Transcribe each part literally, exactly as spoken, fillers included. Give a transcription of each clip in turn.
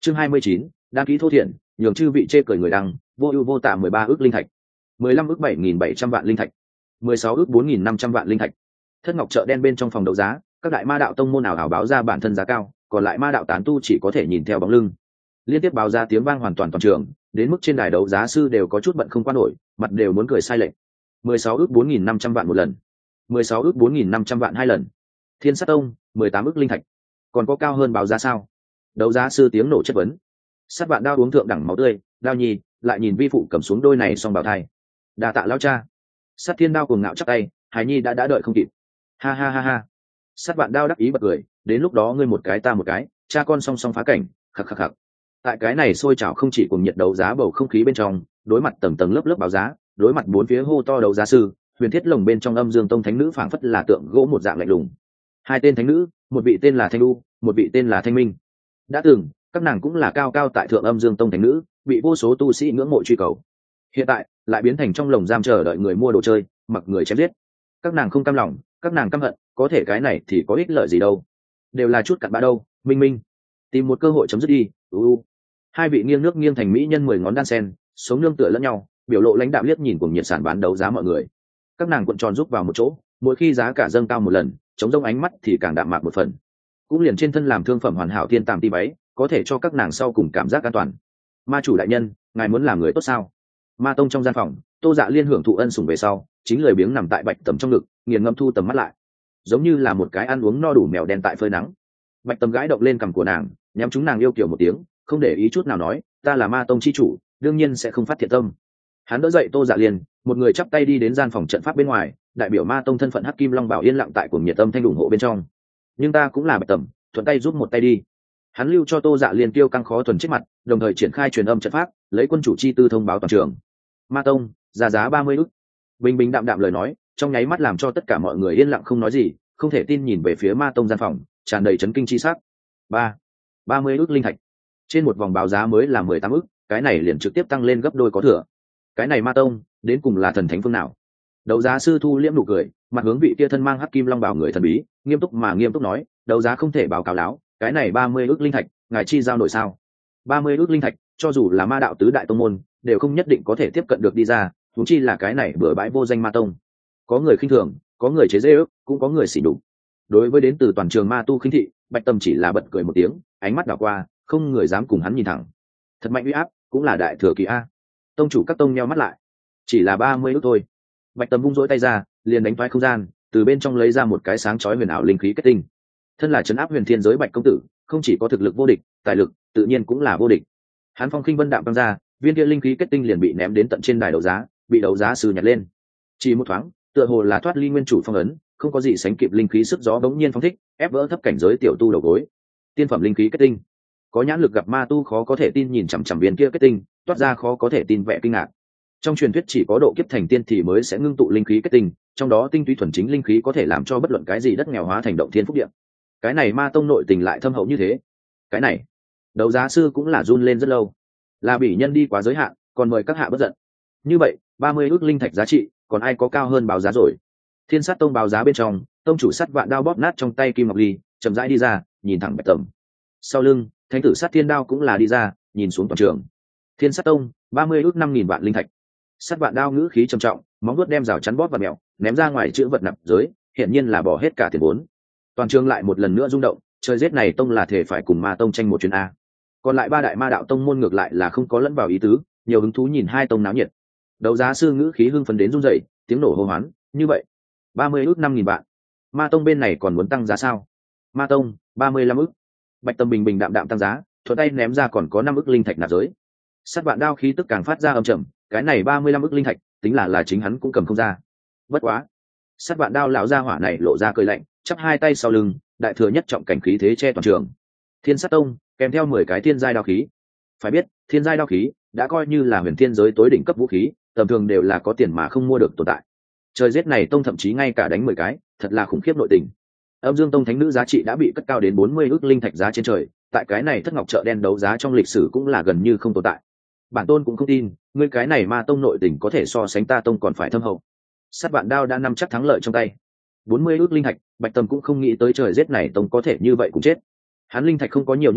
chương hai mươi chín, đăng ký thô thiện, nhường chư vị chê cười người đăng, vô ưu vô tả mười ba ước linh thạch, mười lăm ước bảy nghìn bảy trăm vạn linh thạch, mười sáu ước bốn nghìn năm trăm vạn linh thạch. Thất ngọc chợ đen bên trong phòng đấu giá, các đại ma đạo tông môn nào ảo báo ra bản thân giá cao, còn lại ma đạo tán tu chỉ có thể nhìn theo bóng lưng. Liên tiếp báo ra tiếng vang hoàn toàn toàn trường, đến mức trên đài đấu giá sư đều có chút bận không qua nổi, mặt đều muốn cười sai lệch. mười sáu ước bốn nghìn năm trăm vạn một lần, mười sáu ước bốn nghìn năm trăm vạn hai lần. Thiên Sát Tông, mười tám ước linh thạch. Còn có cao hơn báo giá sao? Đấu giá sư tiếng nổ chất vấn. Sát Vạn Đao uống thượng đẳng máu tươi, Đao Nhi lại nhìn vi phụ cầm xuống đôi này xong bảo thai. Đa tạ lão cha. Sát Thiên Đao cuồng ngạo chắp tay, Hải Nhi đã đã đợi không kịp. Ha ha ha ha. Sát Vạn Đao đắc ý bật cười, đến lúc đó ngươi một cái ta một cái, cha con song song phá cảnh, khắc khắc khắc. Tại cái này sôi trào không chỉ cùng nhiệt đấu giá bầu không khí bên trong, đối mặt tầng tầng lớp lớp báo giá, đối mặt bốn phía hô to đấu giá sư, Huyền Thiết Lồng bên trong Âm Dương Tông thánh nữ phảng phất là tượng gỗ một dạng lạnh lùng. Hai tên thánh nữ, một vị tên là Thanh Du, một vị tên là Thanh Minh. Đã từng, các nàng cũng là cao cao tại thượng Âm Dương Tông thánh nữ, bị vô số tu sĩ ngưỡng mộ truy cầu. Hiện tại, lại biến thành trong lồng giam chờ đợi người mua đồ chơi, mặc người chém giết. Các nàng không cam lòng, các nàng căm hận, có thể cái này thì có ích lợi gì đâu? Đều là chút cặn bã đâu. Minh Minh, tìm một cơ hội chấm dứt đi. U. Hai vị nghiêng nước nghiêng thành mỹ nhân mười ngón đan sen, sống nương tựa lẫn nhau, biểu lộ lãnh đạm liếc nhìn cùng nhiệt sản bán đấu giá mọi người. Các nàng cuộn tròn rúc vào một chỗ, mỗi khi giá cả dâng cao một lần, chống rông ánh mắt thì càng đạm mạc một phần. Cũng liền trên thân làm thương phẩm hoàn hảo thiên tàm ti váy, có thể cho các nàng sau cùng cảm giác an toàn. Ma chủ đại nhân, ngài muốn làm người tốt sao? Ma tông trong gian phòng, Tô Dạ Liên hưởng thụ ân sủng về sau, chính lười biếng nằm tại Bạch Tầm trong ngực, nghiền ngẫm thu tầm mắt lại, giống như là một cái ăn uống no đủ mèo đen tại phơi nắng. Bạch Tầm gãi động lên cằm của nàng, nhắm chúng nàng yêu kiều một tiếng, không để ý chút nào nói, ta là Ma tông chi chủ, đương nhiên sẽ không phát thiện tâm. Hắn đỡ dậy Tô Dạ Liên, một người chắp tay đi đến gian phòng trận pháp bên ngoài, đại biểu Ma tông thân phận Hắc Kim Long Bảo yên lặng tại cuồng nhiệt tâm thanh ủng hộ bên trong. Nhưng ta cũng là Bạch Tầm, thuận tay giúp một tay đi. Hắn lưu cho Tô Dạ Liên tiêu căng khó thuần chết mặt, đồng thời triển khai truyền âm trận pháp, lấy quân chủ chi tư thông báo toàn trường. Ma tông giá giá ba mươi ức. Bình bình đạm đạm lời nói, trong nháy mắt làm cho tất cả mọi người yên lặng không nói gì, không thể tin nhìn về phía Ma tông gian phòng, tràn đầy chấn kinh chi sắc. ba ba mươi ức linh thạch. Trên một vòng báo giá mới là mười tám ức, cái này liền trực tiếp tăng lên gấp đôi có thừa. Cái này Ma tông, đến cùng là thần thánh phương nào? Đấu giá sư Thu liễm nụ cười, mặt hướng vị kia thân mang Hắc Kim Long Bảo người thần bí, nghiêm túc mà nghiêm túc nói, đấu giá không thể báo cáo láo, cái này ba mươi ức linh thạch, ngài chi giao nổi sao? ba mươi ức linh thạch, cho dù là ma đạo tứ đại tông môn, đều không nhất định có thể tiếp cận được đi ra, huống chi là cái này bừa bãi vô danh Ma tông. Có người khinh thường, có người chế giễu, cũng có người sỉ nhục. Đối với đến từ toàn trường ma tu khinh thị, Bạch Tâm chỉ là bật cười một tiếng, ánh mắt đảo qua, không người dám cùng hắn nhìn thẳng. Thật mạnh uy áp, cũng là đại thừa kỳ a. Tông chủ các tông nheo mắt lại, chỉ là ba mươi ức thôi. Bạch Tâm vung rỗi tay ra, liền đánh toái không gian, từ bên trong lấy ra một cái sáng chói huyền ảo linh khí kết tinh. Thân là trấn áp huyền thiên giới Bạch công tử, không chỉ có thực lực vô địch, tài lực tự nhiên cũng là vô địch. Hắn phong khinh vân đạm băng ra, viên kia linh khí kết tinh liền bị ném đến tận trên đài đấu giá, bị đấu giá sư nhặt lên. Chỉ một thoáng, tựa hồ là thoát ly nguyên chủ phong ấn, không có gì sánh kịp linh khí sức gió bỗng nhiên phóng thích, ép vỡ thấp cảnh giới tiểu tu đầu gối. Tiên phẩm linh khí kết tinh. Có nhãn lực gặp ma tu khó có thể tin nhìn chằm chằm viên kia kết tinh, toát ra khó có thể tin vẻ kinh ngạc. Trong truyền thuyết chỉ có độ kiếp thành tiên thì mới sẽ ngưng tụ linh khí kết tinh, trong đó tinh túy thuần chính linh khí có thể làm cho bất luận cái gì đất nghèo hóa thành động thiên phúc địa. Cái này ma tông nội tình lại thâm hậu như thế. Cái này, đấu giá sư cũng là run lên rất lâu. Là bỉ nhân đi quá giới hạn, còn mời các hạ bất giận. Như vậy, ba mươi ức linh thạch giá trị, còn ai có cao hơn báo giá rồi? Thiên Sát Tông báo giá bên trong, tông chủ Sắt Vạn Đao bóp nát trong tay kim ngọc ly, chậm rãi đi ra, nhìn thẳng Bạch Tầm. Sau lưng, Thánh tử Sát Thiên Đao cũng là đi ra, nhìn xuống toàn trường. Thiên Sát Tông, ba mươi ức năm nghìn vạn linh thạch. Sắt Vạn Đao ngữ khí trầm trọng, móng vuốt đem rào chắn bóp và mèo, ném ra ngoài chữ vật nạp giới, hiện nhiên là bỏ hết cả tiền vốn. Toàn trường lại một lần nữa rung động, trời giết này tông là thể phải cùng ma tông tranh một chuyến a. Còn lại ba đại ma đạo tông môn ngược lại là không có lẫn vào ý tứ, nhiều hứng thú nhìn hai tông náo nhiệt. Đấu giá sư ngữ khí hưng phấn đến run rẩy, tiếng nổ hô hoán, như vậy, ba mươi ức năm nghìn vạn. Ma tông bên này còn muốn tăng giá sao? Ma tông, ba mươi lăm ức. Bạch Tâm bình bình đạm đạm tăng giá, thuận tay ném ra còn có năm ức linh thạch nạp giới. Sắt Vạn Đao khí tức càng phát ra âm trầm, cái này ba mươi lăm ức linh thạch, tính là là chính hắn cũng cầm không ra. Bất quá, Sắt Vạn Đao lão gia hỏa này lộ ra cười lạnh, chắp hai tay sau lưng, đại thừa nhất trọng cảnh khí thế che toàn trường. Thiên Sát Tông kèm theo mười cái thiên giai đao khí. Phải biết, thiên giai đao khí đã coi như là huyền thiên giới tối đỉnh cấp vũ khí, tầm thường đều là có tiền mà không mua được tồn tại. Trời giết này tông thậm chí ngay cả đánh mười cái, thật là khủng khiếp nội tình. Âm Dương Tông thánh nữ giá trị đã bị cất cao đến bốn mươi ức linh thạch giá trên trời, tại cái này thất ngọc chợ đen đấu giá trong lịch sử cũng là gần như không tồn tại. Bản tôn cũng không tin, ngươi cái này ma tông nội tình có thể so sánh ta tông còn phải thâm hậu. Sắt Vạn Đao đã nắm chắc thắng lợi trong tay. bốn mươi ức linh thạch, Bạch Tâm cũng không nghĩ tới trời giết này tông có thể như vậy cũng chết. Hắn linh thạch không có nhiều như vậy,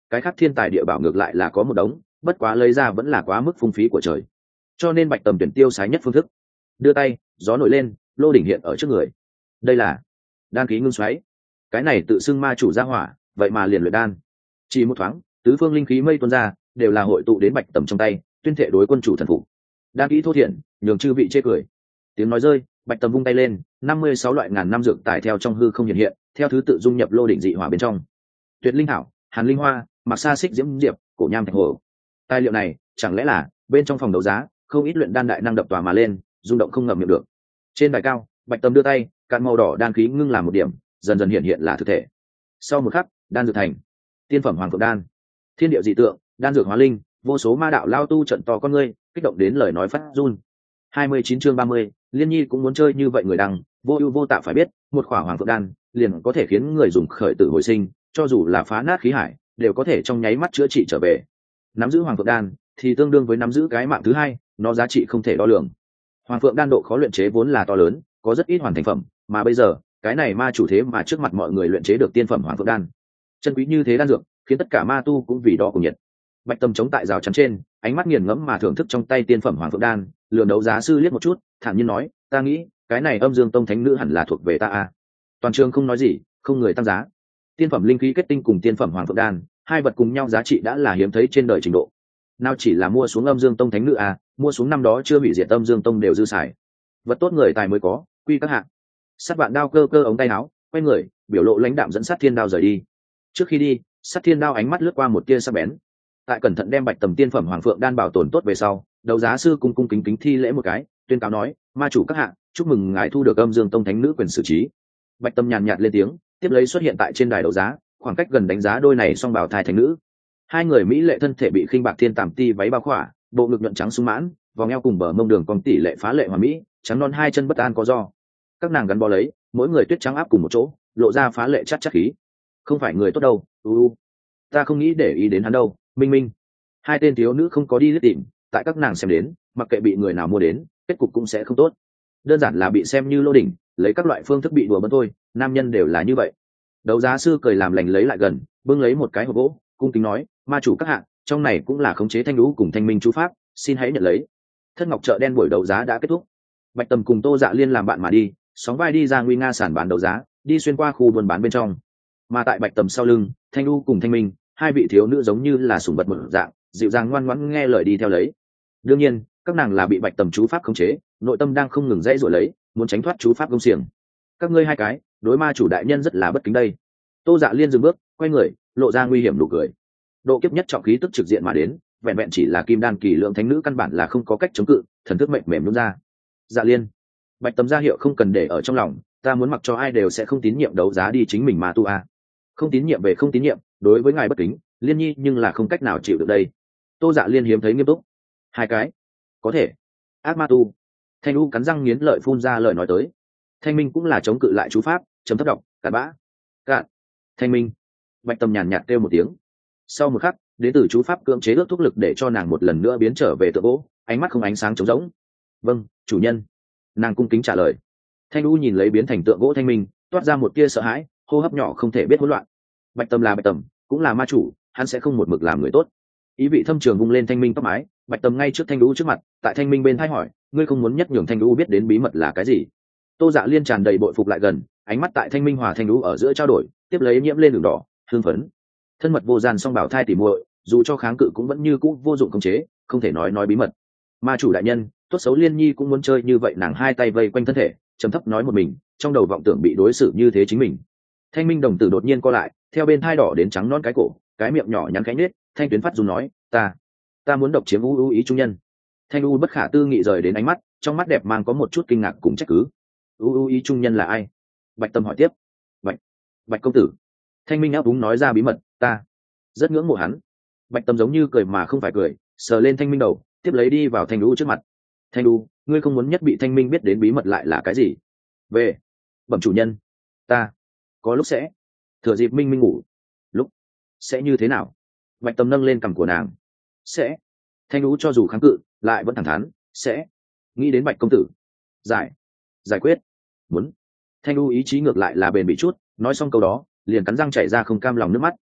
cái khác thiên tài địa bảo ngược lại là có một đống, bất quá lấy ra vẫn là quá mức phung phí của trời, cho nên bạch tầm tuyển tiêu sái nhất phương thức. Đưa tay, gió nổi lên, lô đỉnh hiện ở trước người. Đây là đan khí ngưng xoáy. Cái này tự xưng ma chủ gia hỏa, vậy mà liền luyện đan. Chỉ một thoáng, tứ phương linh khí mây tuôn ra, đều là hội tụ đến bạch tầm trong tay, tuyên thệ đối quân chủ thần phục. Đan kỹ thô thiện, nhường chư vị chê cười. Tiếng nói rơi, bạch tầm vung tay lên, năm mươi sáu loại ngàn năm dược tài theo trong hư không hiện hiện, theo thứ tự dung nhập lô đỉnh dị hỏa bên trong. Tuyệt linh thảo, hàn linh hoa, mặc sa xích diễm diệp, cổ nham thạch hồ. Tài liệu này, chẳng lẽ là bên trong phòng đấu giá, không ít luyện đan đại năng đập tòa mà lên, rung động không ngậm miệng được. Trên đài cao, bạch tầm đưa tay, cạn màu đỏ đan khí ngưng làm một điểm, dần dần hiện hiện là thực thể. Sau một khắc, đan dược thành tiên phẩm hoàng phượng đan. Thiên địa dị tượng, đan dược hóa linh, vô số ma đạo lao tu trận to con ngươi, kích động đến lời nói phát run. hai mươi chín chương ba mươi, Liên Nhi cũng muốn chơi như vậy người đăng, vô ưu vô tạo phải biết, một khỏa hoàng phượng đan, liền có thể khiến người dùng khởi tử hồi sinh, cho dù là phá nát khí hải, đều có thể trong nháy mắt chữa trị trở về. Nắm giữ hoàng phượng đan thì tương đương với nắm giữ cái mạng thứ hai, nó giá trị không thể đo lường. Hoàng phượng đan độ khó luyện chế vốn là to lớn, có rất ít hoàn thành phẩm, mà bây giờ, cái này ma chủ thế mà trước mặt mọi người luyện chế được tiên phẩm hoàng phượng đan. Chân quý như thế đan dược, khiến tất cả ma tu cũng vì đó cùng nhiệt. Bạch Tâm chống tại rào chắn trên, ánh mắt nghiền ngẫm mà thưởng thức trong tay tiên phẩm hoàng phượng đan, lườm đấu giá sư liếc một chút, thản nhiên nói, ta nghĩ, cái này Âm Dương Tông thánh nữ hẳn là thuộc về ta a. Toàn trường không nói gì, không người tăng giá. Tiên phẩm linh khí kết tinh cùng tiên phẩm hoàng phượng đan, hai vật cùng nhau giá trị đã là hiếm thấy trên đời trình độ. Nào chỉ là mua xuống Âm Dương Tông thánh nữ a, mua xuống năm đó chưa hủy diệt Âm Dương Tông đều dư xài. Vật tốt người tài mới có, quy các hạng. Sát vạn đao cơ cơ ống tay áo, quay người, biểu lộ lãnh đạm dẫn sát thiên đao rời đi. Trước khi đi, sát thiên đao ánh mắt lướt qua một tia sắc bén. Tại cẩn thận đem bạch tầm tiên phẩm hoàng phượng đan bảo tồn tốt về sau, đấu giá sư cung cung kính kính thi lễ một cái, tuyên cáo nói, ma chủ các hạ, chúc mừng ngài thu được Âm Dương Tông thánh nữ quyền xử trí. Bạch Tâm nhàn nhạt lên tiếng, tiếp lấy xuất hiện tại trên đài đấu giá, khoảng cách gần đánh giá đôi này song bảo thai thánh nữ. Hai người mỹ lệ thân thể bị khinh bạc thiên tàm ti váy bao khỏa, bộ ngực nhuận trắng sung mãn, vòng eo cùng bờ mông đường còn tỷ lệ phá lệ hoàn mỹ, trắng non hai chân bất an có do. Các nàng gắn bó lấy, mỗi người tuyết trắng áp cùng một chỗ, lộ ra phá lệ chắc chắc khí. Không phải người tốt đâu, u u. Ta không nghĩ để ý đến hắn đâu, Minh Minh. Hai tên thiếu nữ không có đi lướt tìm, tại các nàng xem đến, mặc kệ bị người nào mua đến, kết cục cũng sẽ không tốt. Đơn giản là bị xem như lô đỉnh, lấy các loại phương thức bị đùa bỡn thôi, nam nhân đều là như vậy. Đấu giá sư cười làm lành lấy lại gần, bưng lấy một cái hộp gỗ, cung kính nói, ma chủ các hạ, trong này cũng là khống chế thanh lũ cùng thanh minh chú pháp, xin hãy nhận lấy. Thất ngọc chợ đen buổi đấu giá đã kết thúc. Bạch Tầm cùng Tô Dạ Liên làm bạn mà đi, sóng vai đi ra nguy nga sản bán đấu giá, đi xuyên qua khu buôn bán bên trong. Mà tại Bạch Tầm sau lưng, thanh lũ cùng thanh minh, hai vị thiếu nữ giống như là sủng vật một dạng, dịu dàng ngoan ngoãn nghe lời đi theo lấy. Đương nhiên, các nàng là bị Bạch Tầm chú pháp khống chế, nội tâm đang không ngừng dãy dội lấy, muốn tránh thoát chú pháp công xiềng. Các ngươi hai cái, đối ma chủ đại nhân rất là bất kính đây. Tô Dạ Liên dừng bước, quay người, lộ ra nguy hiểm nụ cười. Độ kiếp nhất trọng khí tức trực diện mà đến, vẹn vẹn chỉ là kim đan kỳ lượng thánh nữ căn bản là không có cách chống cự, thần thức mệnh mềm nhún ra. Dạ Liên, Bạch Tầm ra hiệu không cần để ở trong lòng, ta muốn mặc cho ai đều sẽ không tín nhiệm đấu giá đi chính mình mà tu a. Không tín nhiệm về không tín nhiệm, đối với ngài bất kính, Liên Nhi nhưng là không cách nào chịu được đây. Tô Dạ Liên hiếm thấy nghiêm túc. Hai cái, có thể. Ác ma tu. Thanh U cắn răng nghiến lợi phun ra lời nói tới. Thanh Minh cũng là chống cự lại chú pháp, chấm thấp đọc, cạn bã. Cạn. Thanh Minh. Bạch Tầm nhàn nhạt kêu một tiếng. Sau một khắc, đến từ chú pháp cưỡng chế ước thúc lực để cho nàng một lần nữa biến trở về tượng gỗ, ánh mắt không ánh sáng trống rỗng. Vâng, chủ nhân. Nàng cung kính trả lời. Thanh U nhìn lấy biến thành tượng gỗ Thanh Minh, toát ra một tia sợ hãi, hô hấp nhỏ không thể biết hỗn loạn. Bạch Tầm là Bạch Tầm, cũng là ma chủ, hắn sẽ không một mực làm người tốt. Ý vị thâm trường vung lên Thanh Minh tóc mái, Bạch Tầm ngay trước Thanh U trước mặt, tại Thanh Minh bên thay hỏi, ngươi không muốn nhất nhường Thanh U biết đến bí mật là cái gì? Tô Dạ Liên tràn đầy bội phục lại gần, ánh mắt tại Thanh Minh hòa Thanh U ở giữa trao đổi, tiếp lấy nhiễm lên đường đỏ, hương phấn. Thân mật vô gian song bảo thai tỉ muội, dù cho kháng cự cũng vẫn như cũ vô dụng khống chế, không thể nói nói bí mật. Ma chủ đại nhân, tốt xấu Liên Nhi cũng muốn chơi như vậy, nàng hai tay vây quanh thân thể, trầm thấp nói một mình, trong đầu vọng tưởng bị đối xử như thế chính mình. Thanh Minh đồng tử đột nhiên co lại, theo bên thai đỏ đến trắng non cái cổ, cái miệng nhỏ nhắn cánh nết, thanh tuyến phát dùng nói, ta, ta muốn độc chiếm u u ý trung nhân. Thanh U bất khả tư nghị rời đến ánh mắt, trong mắt đẹp mang có một chút kinh ngạc cùng trách cứ. U u ý trung nhân là ai? Bạch Tâm hỏi tiếp. Bạch, Bạch công tử. Thanh Minh áp đúng nói ra bí mật, ta rất ngưỡng mộ hắn. Bạch Tâm giống như cười mà không phải cười, sờ lên Thanh Minh đầu, tiếp lấy đi vào Thanh U trước mặt. Thanh U, ngươi không muốn nhất bị Thanh Minh biết đến bí mật lại là cái gì? Về, bẩm chủ nhân, ta có lúc sẽ thừa dịp Minh Minh ngủ, lúc sẽ như thế nào? Bạch Tâm nâng lên cằm của nàng. Sẽ. Thanh U cho dù kháng cự, lại vẫn thẳng thắn, sẽ. Nghĩ đến Bạch công tử, giải, giải quyết, muốn. Thanh U ý chí ngược lại là bền bỉ chút, nói xong câu đó, liền cắn răng chảy ra không cam lòng nước mắt.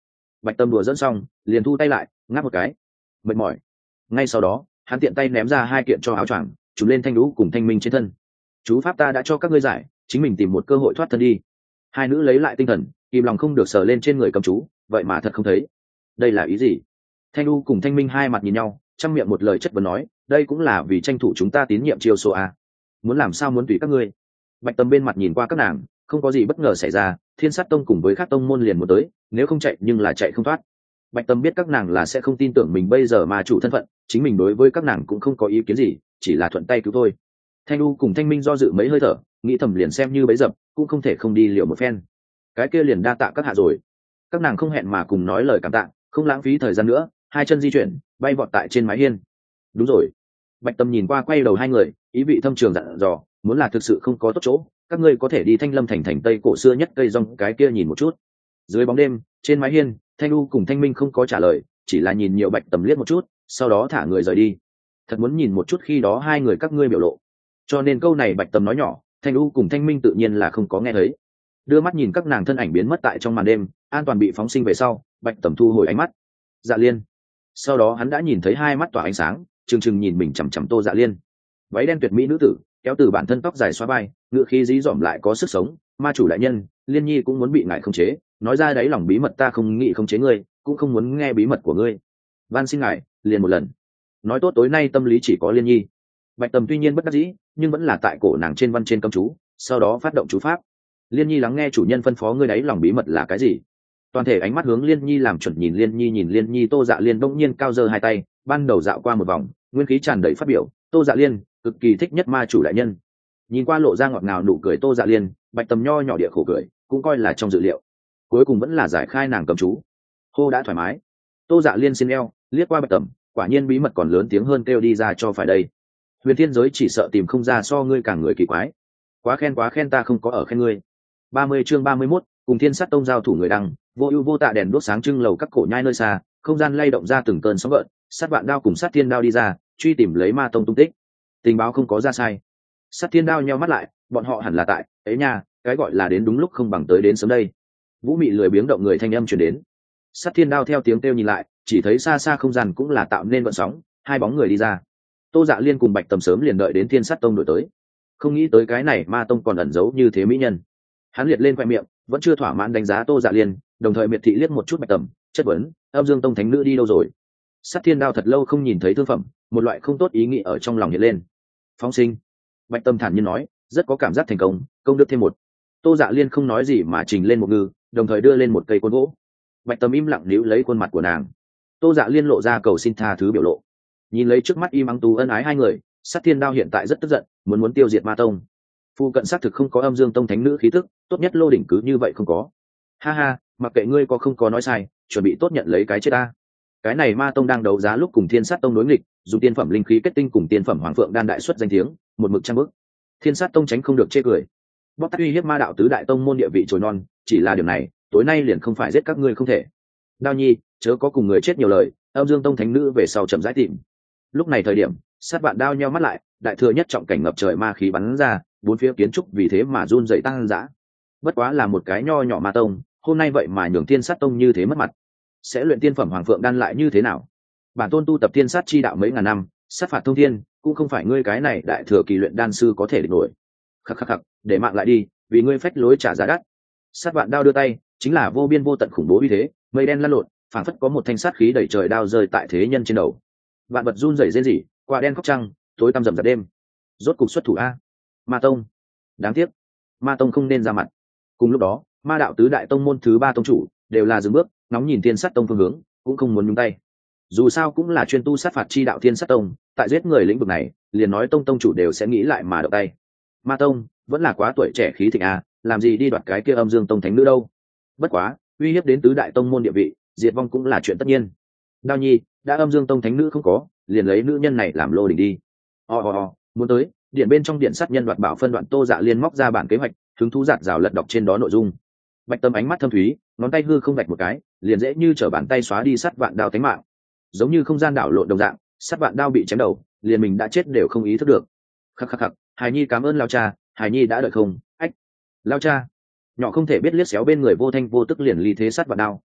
Bạch Tâm đùa dẫn xong liền thu tay lại, ngáp một cái, mệt mỏi. Ngay sau đó hắn tiện tay ném ra hai kiện cho áo choàng trùm lên Thanh Lũ cùng Thanh Minh trên thân. Chú pháp ta đã cho các ngươi giải, chính mình tìm một cơ hội thoát thân đi. Hai nữ lấy lại tinh thần, kìm lòng không được sờ lên trên người cầm chú, vậy mà thật không thấy. Đây là ý gì? Thanh Lũ cùng Thanh Minh hai mặt nhìn nhau, trong miệng một lời chất vấn nói, đây cũng là vì tranh thủ chúng ta tín nhiệm chiêu số a. Muốn làm sao muốn tùy các ngươi. Bạch Tâm bên mặt nhìn qua các nàng, không có gì bất ngờ xảy ra, Thiên Sát Tông cùng với các tông môn liền muốn tới, nếu không chạy nhưng là chạy không thoát. Bạch Tâm biết các nàng là sẽ không tin tưởng mình bây giờ mà chủ thân phận, chính mình đối với các nàng cũng không có ý kiến gì, chỉ là thuận tay cứu thôi. Thanh Lu cùng Thanh Minh do dự mấy hơi thở, nghĩ thầm liền xem như bấy dập, cũng không thể không đi liều một phen. Cái kia liền đa tạ các hạ rồi. Các nàng không hẹn mà cùng nói lời cảm tạ, không lãng phí thời gian nữa, hai chân di chuyển, bay vọt tại trên mái hiên. Đúng rồi. Bạch Tâm nhìn qua quay đầu hai người, ý vị thâm trường dặn dò, muốn là thực sự không có tốt chỗ, các ngươi có thể đi Thanh Lâm thành thành tây cổ xưa nhất cây rong cái kia nhìn một chút. Dưới bóng đêm, trên mái hiên, Thanh Lu cùng Thanh Minh không có trả lời, chỉ là nhìn nhiều Bạch Tâm liếc một chút, sau đó thả người rời đi. Thật muốn nhìn một chút khi đó hai người các ngươi biểu lộ. Cho nên câu này Bạch Tâm nói nhỏ, Thanh Lu cùng Thanh Minh tự nhiên là không có nghe thấy. Đưa mắt nhìn các nàng thân ảnh biến mất tại trong màn đêm, an toàn bị phóng sinh về sau, Bạch Tâm thu hồi ánh mắt. Dạ Liên. Sau đó hắn đã nhìn thấy hai mắt tỏa ánh sáng, trừng trừng nhìn mình chằm chằm Tô Dạ Liên. Váy đen tuyệt mỹ nữ tử, kéo từ bản thân tóc dài xóa vai, ngựa khí dí dỏm lại có sức sống. Ma chủ đại nhân, Liên Nhi cũng muốn bị ngài khống chế, nói ra đấy lòng bí mật ta không nghĩ khống chế ngươi, cũng không muốn nghe bí mật của ngươi. Van xin ngài, liền một lần. Nói tốt tối nay tâm lý chỉ có Liên Nhi. Bạch Tâm tuy nhiên bất đắc dĩ, nhưng vẫn là tại cổ nàng trên văn trên cấm chú, sau đó phát động chú pháp. Liên Nhi lắng nghe chủ nhân phân phó ngươi đấy lòng bí mật là cái gì. Toàn thể ánh mắt hướng Liên Nhi làm chuẩn nhìn Liên Nhi nhìn Liên Nhi. Tô Dạ Liên bỗng nhiên cao giơ hai tay, ban đầu dạo qua một vòng, nguyên khí tràn đầy phát biểu. Tô Dạ Liên cực kỳ thích nhất ma chủ đại nhân. Nhìn qua lộ ra ngọt ngào nụ cười Tô Dạ Liên, Bạch Tâm nho nhỏ địa khổ cười, cũng coi là trong dự liệu. Cuối cùng vẫn là giải khai nàng cầm chú. Hô đã thoải mái. Tô Dạ Liên xin eo, liếc qua Bạch Tâm, quả nhiên bí mật còn lớn tiếng hơn kêu đi ra cho phải đây. Huyền thiên giới chỉ sợ tìm không ra so ngươi càng người kỳ quái. Quá khen quá khen ta không có ở khen ngươi. ba mươi chương ba mươi mốt, cùng Thiên Sát Tông giao thủ người đăng, vô ưu vô tạ đèn đuốc sáng trưng lầu các cổ nhai nơi xa, không gian lay động ra từng cơn sóng gợn, sát vạn đao cùng sát thiên đao đi ra, truy tìm lấy ma tông tung tích. Tình báo không có ra sai. Sát thiên đao nheo mắt lại, bọn họ hẳn là tại ấy nha, cái gọi là đến đúng lúc không bằng tới đến sớm đây. Vũ Mị lười biếng động người thanh âm truyền đến. Sát thiên đao theo tiếng kêu nhìn lại, chỉ thấy xa xa không gian cũng là tạo nên vận sóng, hai bóng người đi ra. Tô Dạ Liên cùng Bạch Tâm sớm liền đợi đến Thiên Sát Tông đổi tới. Không nghĩ tới cái này ma tông còn ẩn giấu như thế mỹ nhân. Hắn liệt lên khoe miệng, vẫn chưa thỏa mãn đánh giá Tô Dạ Liên, đồng thời miệt thị liếc một chút Bạch Tâm, chất vấn, Âm Dương Tông thánh nữ đi đâu rồi? Sát thiên đao thật lâu không nhìn thấy thương phẩm, một loại không tốt ý nghĩ ở trong lòng hiện lên. Phóng sinh. Bạch Tâm thản nhiên nói, rất có cảm giác thành công, công đức thêm một. Tô Dạ Liên không nói gì mà trình lên một ngư, đồng thời đưa lên một cây côn gỗ. Bạch Tâm im lặng níu lấy khuôn mặt của nàng. Tô Dạ Liên lộ ra cầu xin tha thứ biểu lộ. Nhìn lấy trước mắt y mắng tú ân ái hai người, Sát thiên đao hiện tại rất tức giận, muốn muốn tiêu diệt ma tông. Phu cận xác thực không có Âm Dương Tông thánh nữ khí tức, tốt nhất Lô đỉnh cứ như vậy không có. Ha ha, mặc kệ ngươi có không có nói sai, chuẩn bị tốt nhận lấy cái chết ta. Cái này ma tông đang đấu giá lúc cùng Thiên Sát Tông đối nghịch, dùng tiên phẩm linh khí kết tinh cùng tiên phẩm hoàng phượng đan đại xuất danh tiếng, một mực trăm bước. Thiên Sát Tông tránh không được chê cười. Bóc tát uy hiếp ma đạo tứ đại tông môn địa vị trồi non, chỉ là điều này, tối nay liền không phải giết các ngươi không thể. Đao Nhi, chớ có cùng người chết nhiều lời, Âm Dương Tông thánh nữ về sau chậm rãi tìm. Lúc này thời điểm, sát vạn đao nheo mắt lại, đại thừa nhất trọng cảnh ngập trời ma khí bắn ra, bốn phía kiến trúc vì thế mà run rẩy tăng dã. Bất quá là một cái nho nhỏ ma tông, hôm nay vậy mà nhường Thiên Sát Tông như thế mất mặt. Sẽ luyện tiên phẩm hoàng phượng đan lại như thế nào? Bản tôn tu tập thiên sát chi đạo mấy ngàn năm, sát phạt thông thiên, cũng không phải ngươi cái này đại thừa kỳ luyện đan sư có thể địch nổi. Khắc khắc khắc, để mạng lại đi, vì ngươi phách lối trả giá đắt. Sát vạn đao đưa tay, chính là vô biên vô tận khủng bố uy thế, mây đen lăn lộn, phảng phất có một thanh sát khí đẩy trời đao rơi tại thế nhân trên đầu. Vạn vật run rẩy rên rỉ, quả đen khóc trăng, tối tăm rầm rạp đêm. Rốt cục xuất thủ a. Ma tông. Đáng tiếc, ma tông không nên ra mặt. Cùng lúc đó, ma đạo tứ đại tông môn thứ ba tông chủ đều là dừng bước, nóng nhìn Thiên Sát Tông phương hướng, cũng không muốn nhúng tay. Dù sao cũng là chuyên tu sát phạt chi đạo Thiên Sát Tông, tại giết người lĩnh vực này, liền nói tông tông chủ đều sẽ nghĩ lại mà động tay. Ma tông vẫn là quá tuổi trẻ khí thịnh a, làm gì đi đoạt cái kia Âm Dương Tông thánh nữ đâu. Bất quá, uy hiếp đến tứ đại tông môn địa vị, diệt vong cũng là chuyện tất nhiên. Đao Nhi, đã Âm Dương Tông thánh nữ không có, liền lấy nữ nhân này làm lô đỉnh đi. O o o, muốn tới, điện bên trong điện sát nhân đoạt bảo phân đoạn. Tô Dạ Liên móc ra bản kế hoạch, hứng thú giạt rào lật đọc trên đó nội dung. Bạch Tâm ánh mắt thâm thúy, ngón tay hư không vạch một cái, liền dễ như trở bàn tay xóa đi sát vạn đao tánh mạng. Giống như không gian đảo lộn đồng dạng, sát vạn đao bị chém đầu, liền mình đã chết đều không ý thức được. Khắc khắc khắc, Hải Nhi cảm ơn lao cha, Hải Nhi đã đợi không? Ách, lao cha. Nhỏ không thể biết liếc xéo bên người vô thanh vô tức liền ly thế sát vạn đao,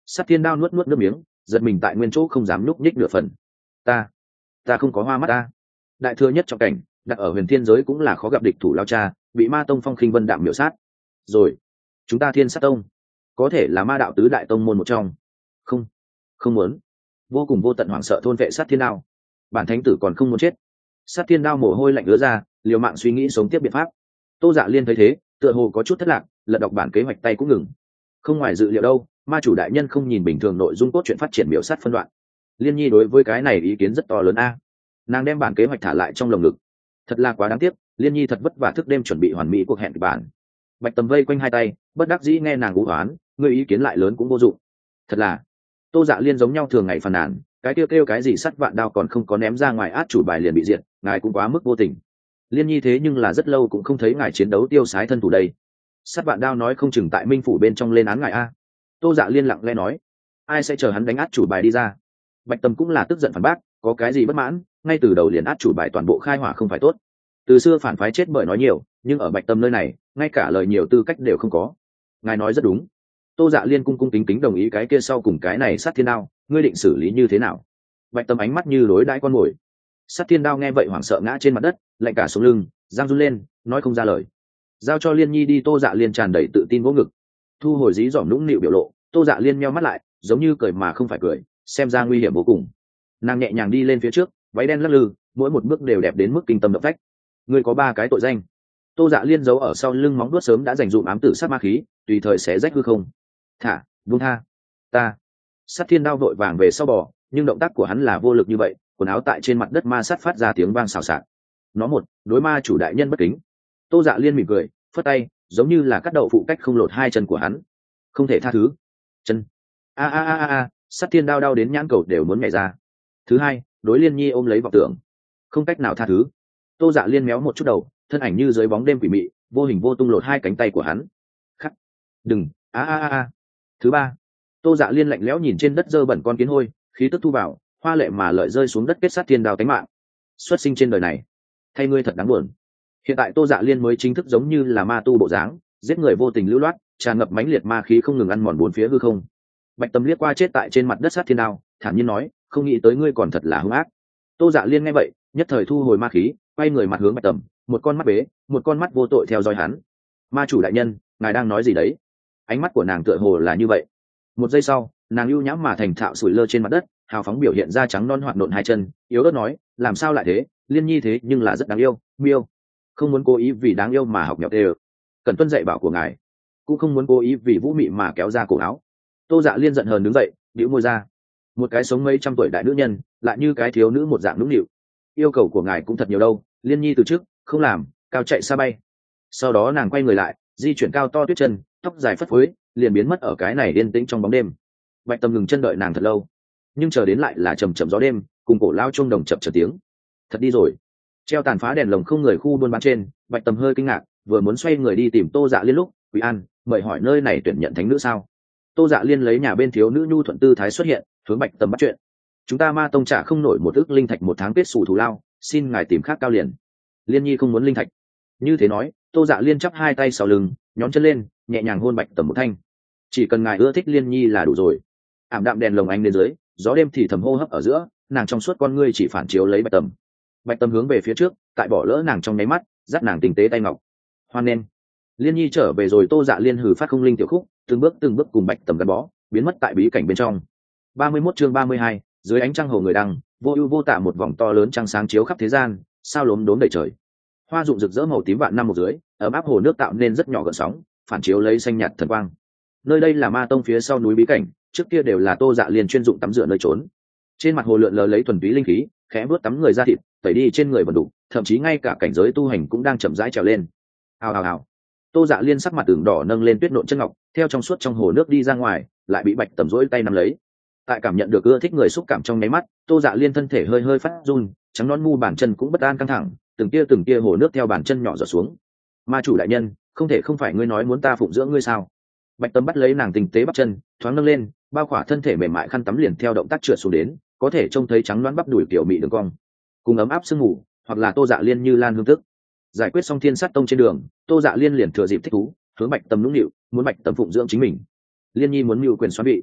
Sát thiên đao nuốt nuốt nước miếng, giật mình tại nguyên chỗ không dám nhúc nhích nửa phần. Ta, ta không có hoa mắt ta. Đại thừa nhất trọng cảnh, đặt ở huyền thiên giới cũng là khó gặp địch thủ lao cha, bị ma tông phong khinh vân đạm miểu sát. Rồi, chúng ta thiên sát tông, có thể là ma đạo tứ đại tông môn một trong. Không, không muốn. Vô cùng vô tận hoảng sợ thôn vệ sát thiên đao. Bản thánh tử còn không muốn chết. Sát thiên đao mồ hôi lạnh ứa ra, liều mạng suy nghĩ sống tiếp biện pháp. Tô Dạ Liên thấy thế, tựa hồ có chút thất lạc, lật đọc bản kế hoạch tay cũng ngừng. Không ngoài dự liệu đâu, ma chủ đại nhân không nhìn bình thường nội dung cốt truyện phát triển miểu sát phân đoạn. Liên Nhi đối với cái này ý kiến rất to lớn a. Nàng đem bản kế hoạch thả lại trong lồng ngực. Thật là quá đáng tiếc, Liên Nhi thật vất vả thức đêm chuẩn bị hoàn mỹ cuộc hẹn kịch bản. Bạch Tầm vây quanh hai tay, bất đắc dĩ nghe nàng ú oán, người ý kiến lại lớn cũng vô dụng. Thật là, Tô Dạ Liên giống nhau thường ngày phàn nàn, cái kêu kêu cái gì sắt vạn đao còn không có ném ra ngoài át chủ bài liền bị diệt, ngài cũng quá mức vô tình. Liên Nhi thế nhưng là rất lâu cũng không thấy ngài chiến đấu tiêu sái thân thủ đây. Sắt vạn đao nói không chừng tại Minh phủ bên trong lên án ngài a. Tô Dạ Liên lặng lẽ nói, ai sẽ chờ hắn đánh át chủ bài đi ra. Bạch Tầm cũng là tức giận phản bác, có cái gì bất mãn, ngay từ đầu liền át chủ bài toàn bộ khai hỏa không phải tốt. Từ xưa phản phái chết bởi nói nhiều, nhưng ở Bạch Tầm nơi này, ngay cả lời nhiều tư cách đều không có. Ngài nói rất đúng. Tô Dạ Liên cung cung kính kính đồng ý cái kia sau cùng cái này sát thiên đao, ngươi định xử lý như thế nào? Bạch Tầm ánh mắt như đối đãi con mồi. Sát thiên đao nghe vậy hoảng sợ ngã trên mặt đất, lạnh cả sống lưng, giang run lên, nói không ra lời. Giao cho Liên Nhi đi. Tô Dạ Liên tràn đầy tự tin vỗ ngực, thu hồi dí dỏm nũng nịu biểu lộ. Tô Dạ Liên meo mắt lại, giống như cười mà không phải cười, xem ra nguy hiểm vô cùng. Nàng nhẹ nhàng đi lên phía trước, váy đen lắc lư, mỗi một bước đều đẹp đến mức kinh tâm động phách. Ngươi có ba cái tội danh. Tô Dạ Liên giấu ở sau lưng móng vuốt sớm đã dành dụm ám tử sát ma khí, tùy thời xé rách hư không. Thả, buông tha. Ta. Sát thiên đao vội vàng về sau bò, nhưng động tác của hắn là vô lực như vậy, quần áo tại trên mặt đất ma sát phát ra tiếng vang xào xạc. Nó một, đối ma chủ đại nhân bất kính. Tô Dạ Liên mỉm cười, phất tay, giống như là cắt đậu phụ cách không lột hai chân của hắn. Không thể tha thứ. Chân. A a a a a, sát thiên đao đau đến nhãn cầu đều muốn nhảy ra. Thứ hai, đối Liên Nhi ôm lấy vọng tưởng. Không cách nào tha thứ. Tô Dạ Liên méo một chút đầu, thân ảnh như dưới bóng đêm quỷ mị, vô hình vô tung lột hai cánh tay của hắn. Khắc. Đừng. A a a a. Thứ ba. Tô Dạ Liên lạnh lẽo nhìn trên đất dơ bẩn con kiến hôi, khí tức thu vào, hoa lệ mà lợi rơi xuống đất kết sát thiên đao tánh mạng. Xuất sinh trên đời này, thay ngươi thật đáng buồn. Hiện tại Tô Dạ Liên mới chính thức giống như là ma tu bộ dáng, giết người vô tình lưu loát, tràn ngập mãnh liệt ma khí không ngừng ăn mòn bốn phía hư không. Bạch Tầm liếc qua chết tại trên mặt đất sát thiên đao, thản nhiên nói, không nghĩ tới ngươi còn thật là hung ác. Tô Dạ Liên nghe vậy, nhất thời thu hồi ma khí, quay người mặt hướng Bạch Tầm, một con mắt bế, một con mắt vô tội theo dõi hắn. Ma chủ đại nhân, ngài đang nói gì đấy? Ánh mắt của nàng tựa hồ là như vậy. Một giây sau, nàng ưu nhãm mà thành thạo sủi lơ trên mặt đất, hào phóng biểu hiện ra trắng non hoạt nộn hai chân, yếu ớt nói, làm sao lại thế? Liên Nhi thế nhưng là rất đáng yêu, miêu. Không muốn cố ý vì đáng yêu mà học nhọc đều. Cần tuân dạy bảo của ngài. Cũng không muốn cố ý vì vũ mị mà kéo ra cổ áo. Tô Dạ Liên giận hờn đứng dậy, bĩu môi ra. Một cái sống mấy trăm tuổi đại nữ nhân, lại như cái thiếu nữ một dạng nũng nịu. Yêu cầu của ngài cũng thật nhiều đâu. Liên Nhi từ trước không làm, cao chạy xa bay. Sau đó nàng quay người lại, di chuyển cao to tuyết chân, tóc dài phất phới, liền biến mất ở cái này yên tĩnh trong bóng đêm. Bạch Tầm ngừng chân đợi nàng thật lâu, nhưng chờ đến lại là trầm trầm gió đêm, cùng cổ lao chuông đồng chập chợt tiếng. Thật đi rồi. Treo tàn phá đèn lồng không người khu buôn bán trên, Bạch Tầm hơi kinh ngạc, vừa muốn xoay người đi tìm Tô Dạ Liên lúc, Quý An mời hỏi nơi này tuyển nhận thánh nữ sao? Tô Dạ Liên lấy nhà bên thiếu nữ nhu thuận tư thái xuất hiện, hướng Bạch Tầm bắt chuyện. Chúng ta ma tông trả không nổi một ức linh thạch một tháng kết xù thù lao, xin ngài tìm khác cao liền. Liên Nhi không muốn linh thạch. Như thế nói, Tô Dạ Liên chắp hai tay sau lưng, nhón chân lên, nhẹ nhàng hôn Bạch Tầm một thanh. Chỉ cần ngài ưa thích Liên Nhi là đủ rồi. Ảm đạm đèn lồng ánh lên dưới, gió đêm thì thầm hô hấp ở giữa, nàng trong suốt con ngươi chỉ phản chiếu lấy Bạch Tầm. Bạch Tầm hướng về phía trước, tại bỏ lỡ nàng trong nháy mắt, dắt nàng tình tế tay ngọc. Hoan nên. Liên Nhi trở về rồi. Tô Dạ Liên hừ phát không linh tiểu khúc, từng bước từng bước cùng Bạch Tầm gắn bó, biến mất tại bí cảnh bên trong. ba mươi mốt chương ba mươi hai, dưới ánh trăng hồ người đăng, vô ưu vô tả một vòng to lớn trăng sáng chiếu khắp thế gian, sao lốm đốm đầy trời. Hoa dụng rực rỡ màu tím vạn năm một dưới, ấm áp hồ nước tạo nên rất nhỏ gợn sóng, phản chiếu lấy xanh nhạt thần quang. Nơi đây là ma tông phía sau núi bí cảnh, trước kia đều là Tô Dạ Liên chuyên dụng tắm rửa nơi trốn. Trên mặt hồ lượn lờ lấy thuần túy linh khí, khẽ bước tắm người ra thịt, tẩy đi trên người bẩn đục, thậm chí ngay cả cảnh giới tu hành cũng đang chậm rãi trèo lên. Hào hào hào. Tô Dạ Liên sắc mặt tưởng đỏ nâng lên tuyết nộn chân ngọc, theo trong suốt trong hồ nước đi ra ngoài, lại bị Bạch Tầm rỗi tay nắm lấy. Tại cảm nhận được ưa thích người xúc cảm trong nháy mắt, Tô Dạ Liên thân thể hơi hơi phát run, trắng non mu bàn chân cũng bất an căng thẳng, từng tia từng tia hồ nước theo bàn chân nhỏ giọt xuống. Ma chủ đại nhân, không thể không phải ngươi nói muốn ta phụng dưỡng ngươi sao? Bạch Tầm bắt lấy nàng tinh tế bắp chân, thoáng nâng lên, bao khỏa thân thể mềm mại khăn tắm liền theo động tác trượt xuống đến, có thể trông thấy trắng loáng bắp đùi kiểu mị đường cong, cùng ấm áp sương ngủ, hoặc là Tô Dạ Liên như lan hương tức. Giải quyết xong thiên sát tông trên đường, Tô Dạ Liên liền thừa dịp thích thú, hướng Bạch Tầm nũng nịu, muốn Bạch Tầm phụng dưỡng chính mình. Liên Nhi muốn mưu quyền xoán vị.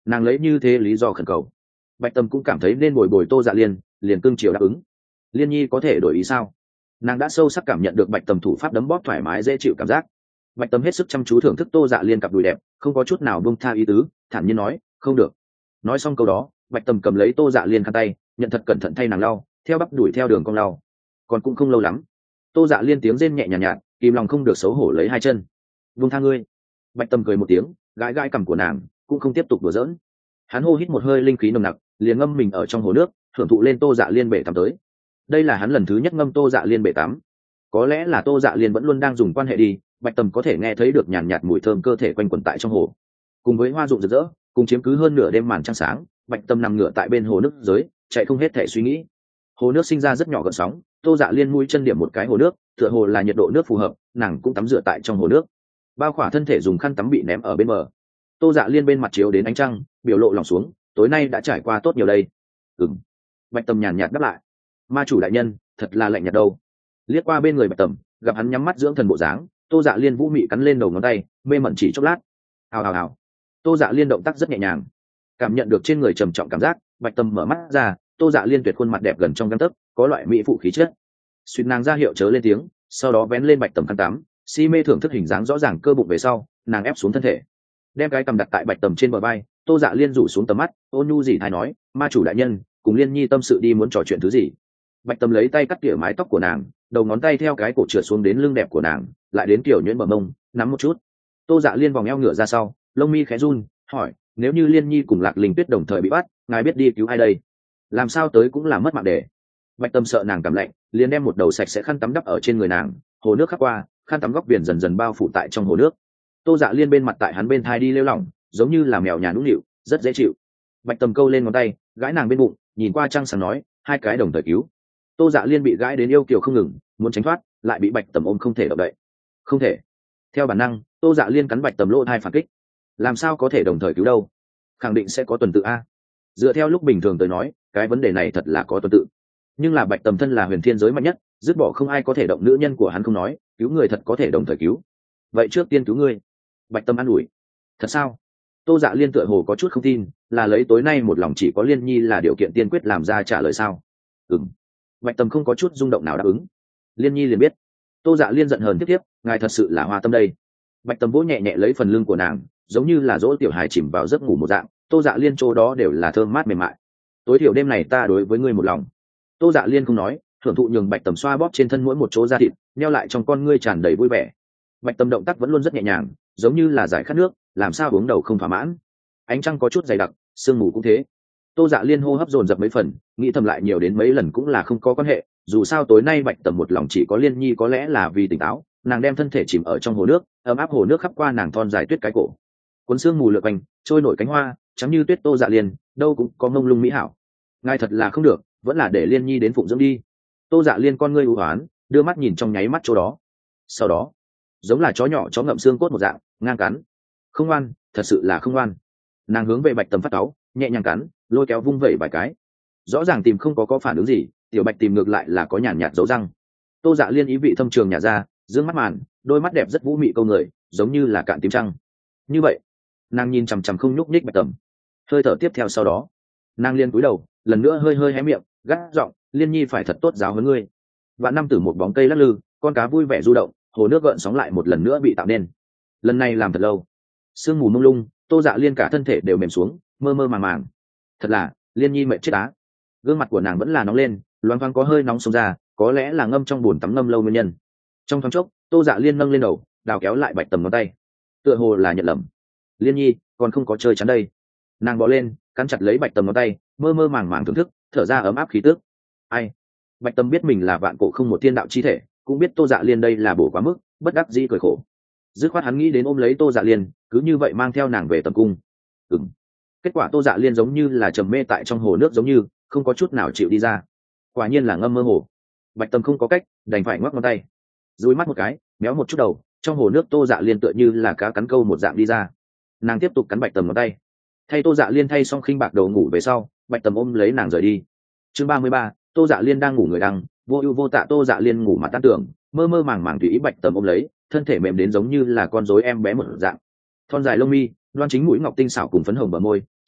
Nàng lấy như thế lý do khẩn cầu. Bạch Tầm cũng cảm thấy nên bồi bồi Tô Dạ Liên, liền cương chiều đáp ứng. Liên nhi có thể đổi ý sao? Nàng đã sâu sắc cảm nhận được Bạch Tầm thủ pháp đấm bóp thoải mái dễ chịu cảm giác. Bạch Tầm hết sức chăm chú thưởng thức Tô Dạ Liên cặp đùi đẹp, không có chút nào buông tha ý tứ, thản nhiên nói, không được. Nói xong câu đó, Bạch Tầm cầm lấy Tô Dạ Liên khăn tay, nhận thật cẩn thận thay nàng lau, theo bắp đuổi theo đường cong lau. Còn cũng không lâu lắm, Tô Dạ Liên tiếng rên nhẹ nhàng nhạt, nhạt, kìm lòng không được xấu hổ lấy hai chân. Buông tha ngươi. Bạch Tầm cười một tiếng, gãi gãi cằm của nàng, cũng không tiếp tục đùa giỡn. Hắn hô hít một hơi linh khí nồng nặc, liền ngâm mình ở trong hồ nước, hưởng thụ lên Tô Dạ Liên bể tắm tới. Đây là hắn lần thứ nhất ngâm Tô Dạ Liên bể tắm. Có lẽ là Tô Dạ Liên vẫn luôn đang dùng quan hệ đi, Bạch Tầm có thể nghe thấy được nhàn nhạt mùi thơm cơ thể quanh quẩn tại trong hồ. Cùng với hoa rụng rực rỡ, cùng chiếm cứ hơn nửa đêm màn trăng sáng, Bạch Tầm nằm ngửa tại bên hồ nước dưới, chạy không hết thể suy nghĩ. Hồ nước sinh ra rất nhỏ gợn sóng, Tô Dạ Liên mũi chân điểm một cái hồ nước, tựa hồ là nhiệt độ nước phù hợp, nàng cũng tắm rửa tại trong hồ nước. Bao khỏa thân thể dùng khăn tắm bị ném ở bên bờ. Tô Dạ Liên bên mặt chiếu đến ánh trăng, biểu lộ lòng xuống, tối nay đã trải qua tốt nhiều đây. Ừm. Bạch Tầm nhàn nhạt đáp lại. Ma chủ đại nhân, thật là lạnh nhạt đâu. Liếc qua bên người Bạch Tầm, gặp hắn nhắm mắt dưỡng thần bộ dáng, Tô Dạ Liên vũ mị cắn lên đầu ngón tay, mê mẩn chỉ chốc lát. Hào hào hào. Tô Dạ Liên động tác rất nhẹ nhàng, cảm nhận được trên người trầm trọng cảm giác, Bạch Tầm mở mắt ra, Tô Dạ Liên tuyệt khuôn mặt đẹp gần trong gang tấc, có loại mỹ phụ khí chất. Suýt nàng ra hiệu chớ lên tiếng, sau đó vén lên Bạch Tầm khăn tắm, si mê thưởng thức hình dáng rõ ràng cơ bụng về sau, nàng ép xuống thân thể, đem cái cầm đặt tại Bạch Tầm trên bờ vai. Tô Dạ Liên rủ xuống tầm mắt, ôn nhu dì thay nói, ma chủ đại nhân, cùng Liên nhi tâm sự đi, muốn trò chuyện thứ gì? Bạch Tầm lấy tay cắt tỉa mái tóc của nàng, đầu ngón tay theo cái cổ trượt xuống đến lưng đẹp của nàng, lại đến kiểu nhuyễn bờ mông, nắm một chút. Tô Dạ Liên vòng eo ngửa ra sau, lông mi khẽ run, hỏi, nếu như Liên nhi cùng Lạc Linh Tuyết đồng thời bị bắt, ngài biết đi cứu ai đây? Làm sao tới cũng là mất mạng để. Bạch Tầm sợ nàng cảm lạnh, liền đem một đầu sạch sẽ khăn tắm đắp ở trên người nàng, hồ nước khắc qua, khăn tắm góc biển dần dần bao phủ tại trong hồ nước. Tô Dạ Liên bên mặt tại hắn bên thai đi lêu lỏng, giống như là mèo nhà nũng nịu, rất dễ chịu. Bạch Tầm câu lên ngón tay, gãi nàng bên bụng, nhìn qua trăng sáng nói, hai cái đồng thời cứu. Tô Dạ Liên bị gãi đến yêu kiều không ngừng, muốn tránh thoát, lại bị Bạch Tầm ôm không thể động đậy. Không thể. Theo bản năng, Tô Dạ Liên cắn Bạch Tầm lỗ hai phản kích. Làm sao có thể đồng thời cứu đâu? Khẳng định sẽ có tuần tự a. Dựa theo lúc bình thường tới nói, cái vấn đề này thật là có tuần tự. Nhưng là Bạch Tầm thân là huyền thiên giới mạnh nhất, dứt bỏ không ai có thể động nữ nhân của hắn không nói, cứu người thật có thể đồng thời cứu. Vậy trước tiên cứu ngươi. Bạch Tầm an ủi. Thật sao? Tô Dạ Liên tựa hồ có chút không tin, là lấy tối nay một lòng chỉ có Liên nhi là điều kiện tiên quyết làm ra trả lời sao? Ừm. Bạch Tầm không có chút rung động nào đáp ứng. Liên nhi liền biết. Tô Dạ Liên giận hờn tiếp tiếp, ngài thật sự là hoa tâm đây. Bạch Tầm vỗ nhẹ nhẹ lấy phần lưng của nàng, giống như là dỗ tiểu hài chìm vào giấc ngủ một dạng. Tô Dạ Liên chỗ đó đều là thơm mát mềm mại. Tối thiểu đêm này ta đối với ngươi một lòng. Tô Dạ Liên không nói, hưởng thụ nhường Bạch Tầm xoa bóp trên thân mỗi một chỗ da thịt, neo lại trong con ngươi tràn đầy vui vẻ. Bạch Tầm động tác vẫn luôn rất nhẹ nhàng, giống như là giải khát nước, làm sao uống đầu không thỏa mãn. Ánh trăng có chút dày đặc, sương mù cũng thế. Tô Dạ Liên hô hấp dồn dập mấy phần, nghĩ thầm lại nhiều đến mấy lần cũng là không có quan hệ, dù sao tối nay Bạch Tầm một lòng chỉ có Liên nhi, có lẽ là vì tỉnh táo, nàng đem thân thể chìm ở trong hồ nước, ấm áp hồ nước khắp qua nàng thon dài tuyết cái cổ. Cuốn sương mù lượn quanh, trôi nổi cánh hoa, trắng như tuyết. Tô Dạ Liên, đâu cũng có mông lung mỹ hảo. Ngài thật là không được, vẫn là để Liên nhi đến phụng dưỡng đi. Tô Dạ Liên con ngươi u hoán, đưa mắt nhìn trong nháy mắt chỗ đó. Sau đó, giống là chó nhỏ chó ngậm xương cốt một dạng, ngang cắn. Không ngoan, thật sự là không ngoan. Nàng hướng về Bạch Tầm phát cáu, nhẹ nhàng cắn, lôi kéo vung vẩy vài cái. Rõ ràng tìm không có có phản ứng gì, tiểu Bạch tìm ngược lại là có nhàn nhạt dấu răng. Tô Dạ Liên ý vị thâm trường nhả ra, dương mắt màn, đôi mắt đẹp rất vũ mị câu người, giống như là cạn tím trăng. Như vậy, nàng nhìn chằm chằm không nhúc nhích Bạch Tầm. Hơi thở tiếp theo sau đó, nàng liên cúi đầu, lần nữa hơi hơi hé miệng, gắt giọng, Liên nhi phải thật tốt giáo huấn ngươi. Vạn năm từ một bóng cây lắc lư, con cá vui vẻ du động, hồ nước gợn sóng lại một lần nữa bị tạo nên. Lần này làm thật lâu. Sương mù mông lung, Tô Dạ Liên cả thân thể đều mềm xuống, mơ mơ màng màng. Thật là, Liên nhi mệt chết á. Gương mặt của nàng vẫn là nóng lên, loáng thoáng có hơi nóng xông ra, có lẽ là ngâm trong bồn tắm ngâm lâu nguyên nhân. Trong thoáng chốc, Tô Dạ Liên nâng lên đầu, đào kéo lại Bạch Tầm ngón tay, tựa hồ là nhận lầm. Liên nhi, còn không có chơi chắn đây. Nàng bò lên, cắn chặt lấy Bạch Tầm ngón tay, mơ mơ màng màng thưởng thức, thở ra ấm áp khí tức. Ai? Bạch Tầm biết mình là vạn cổ không một thiên đạo chi thể, cũng biết Tô Dạ Liên đây là bổ quá mức, bất đắc dĩ cười khổ. Dứt khoát hắn nghĩ đến ôm lấy Tô Dạ Liên, cứ như vậy mang theo nàng về tầm cung. Ừm. Kết quả Tô Dạ Liên giống như là trầm mê tại trong hồ nước, giống như không có chút nào chịu đi ra. Quả nhiên là ngâm mơ hồ. Bạch Tầm không có cách, đành phải ngoắc ngón tay, dúi mắt một cái, méo một chút đầu, trong hồ nước Tô Dạ Liên tựa như là cá cắn câu một dạng đi ra. Nàng tiếp tục cắn Bạch Tầm ngón tay. Thay Tô Dạ Liên thay xong khinh bạc đầu ngủ về sau, Bạch Tầm ôm lấy nàng rời đi. Chương ba mươi ba, Tô Dạ Liên đang ngủ người đăng, vô ưu vô tạ. Tô Dạ Liên ngủ mà tan tưởng, mơ mơ màng màng tùy ý Bạch Tầm ôm lấy, thân thể mềm đến giống như là con rối em bé một dạng. Thon dài lông mi, đoan chính mũi ngọc tinh xảo cùng phấn hồng bờ môi,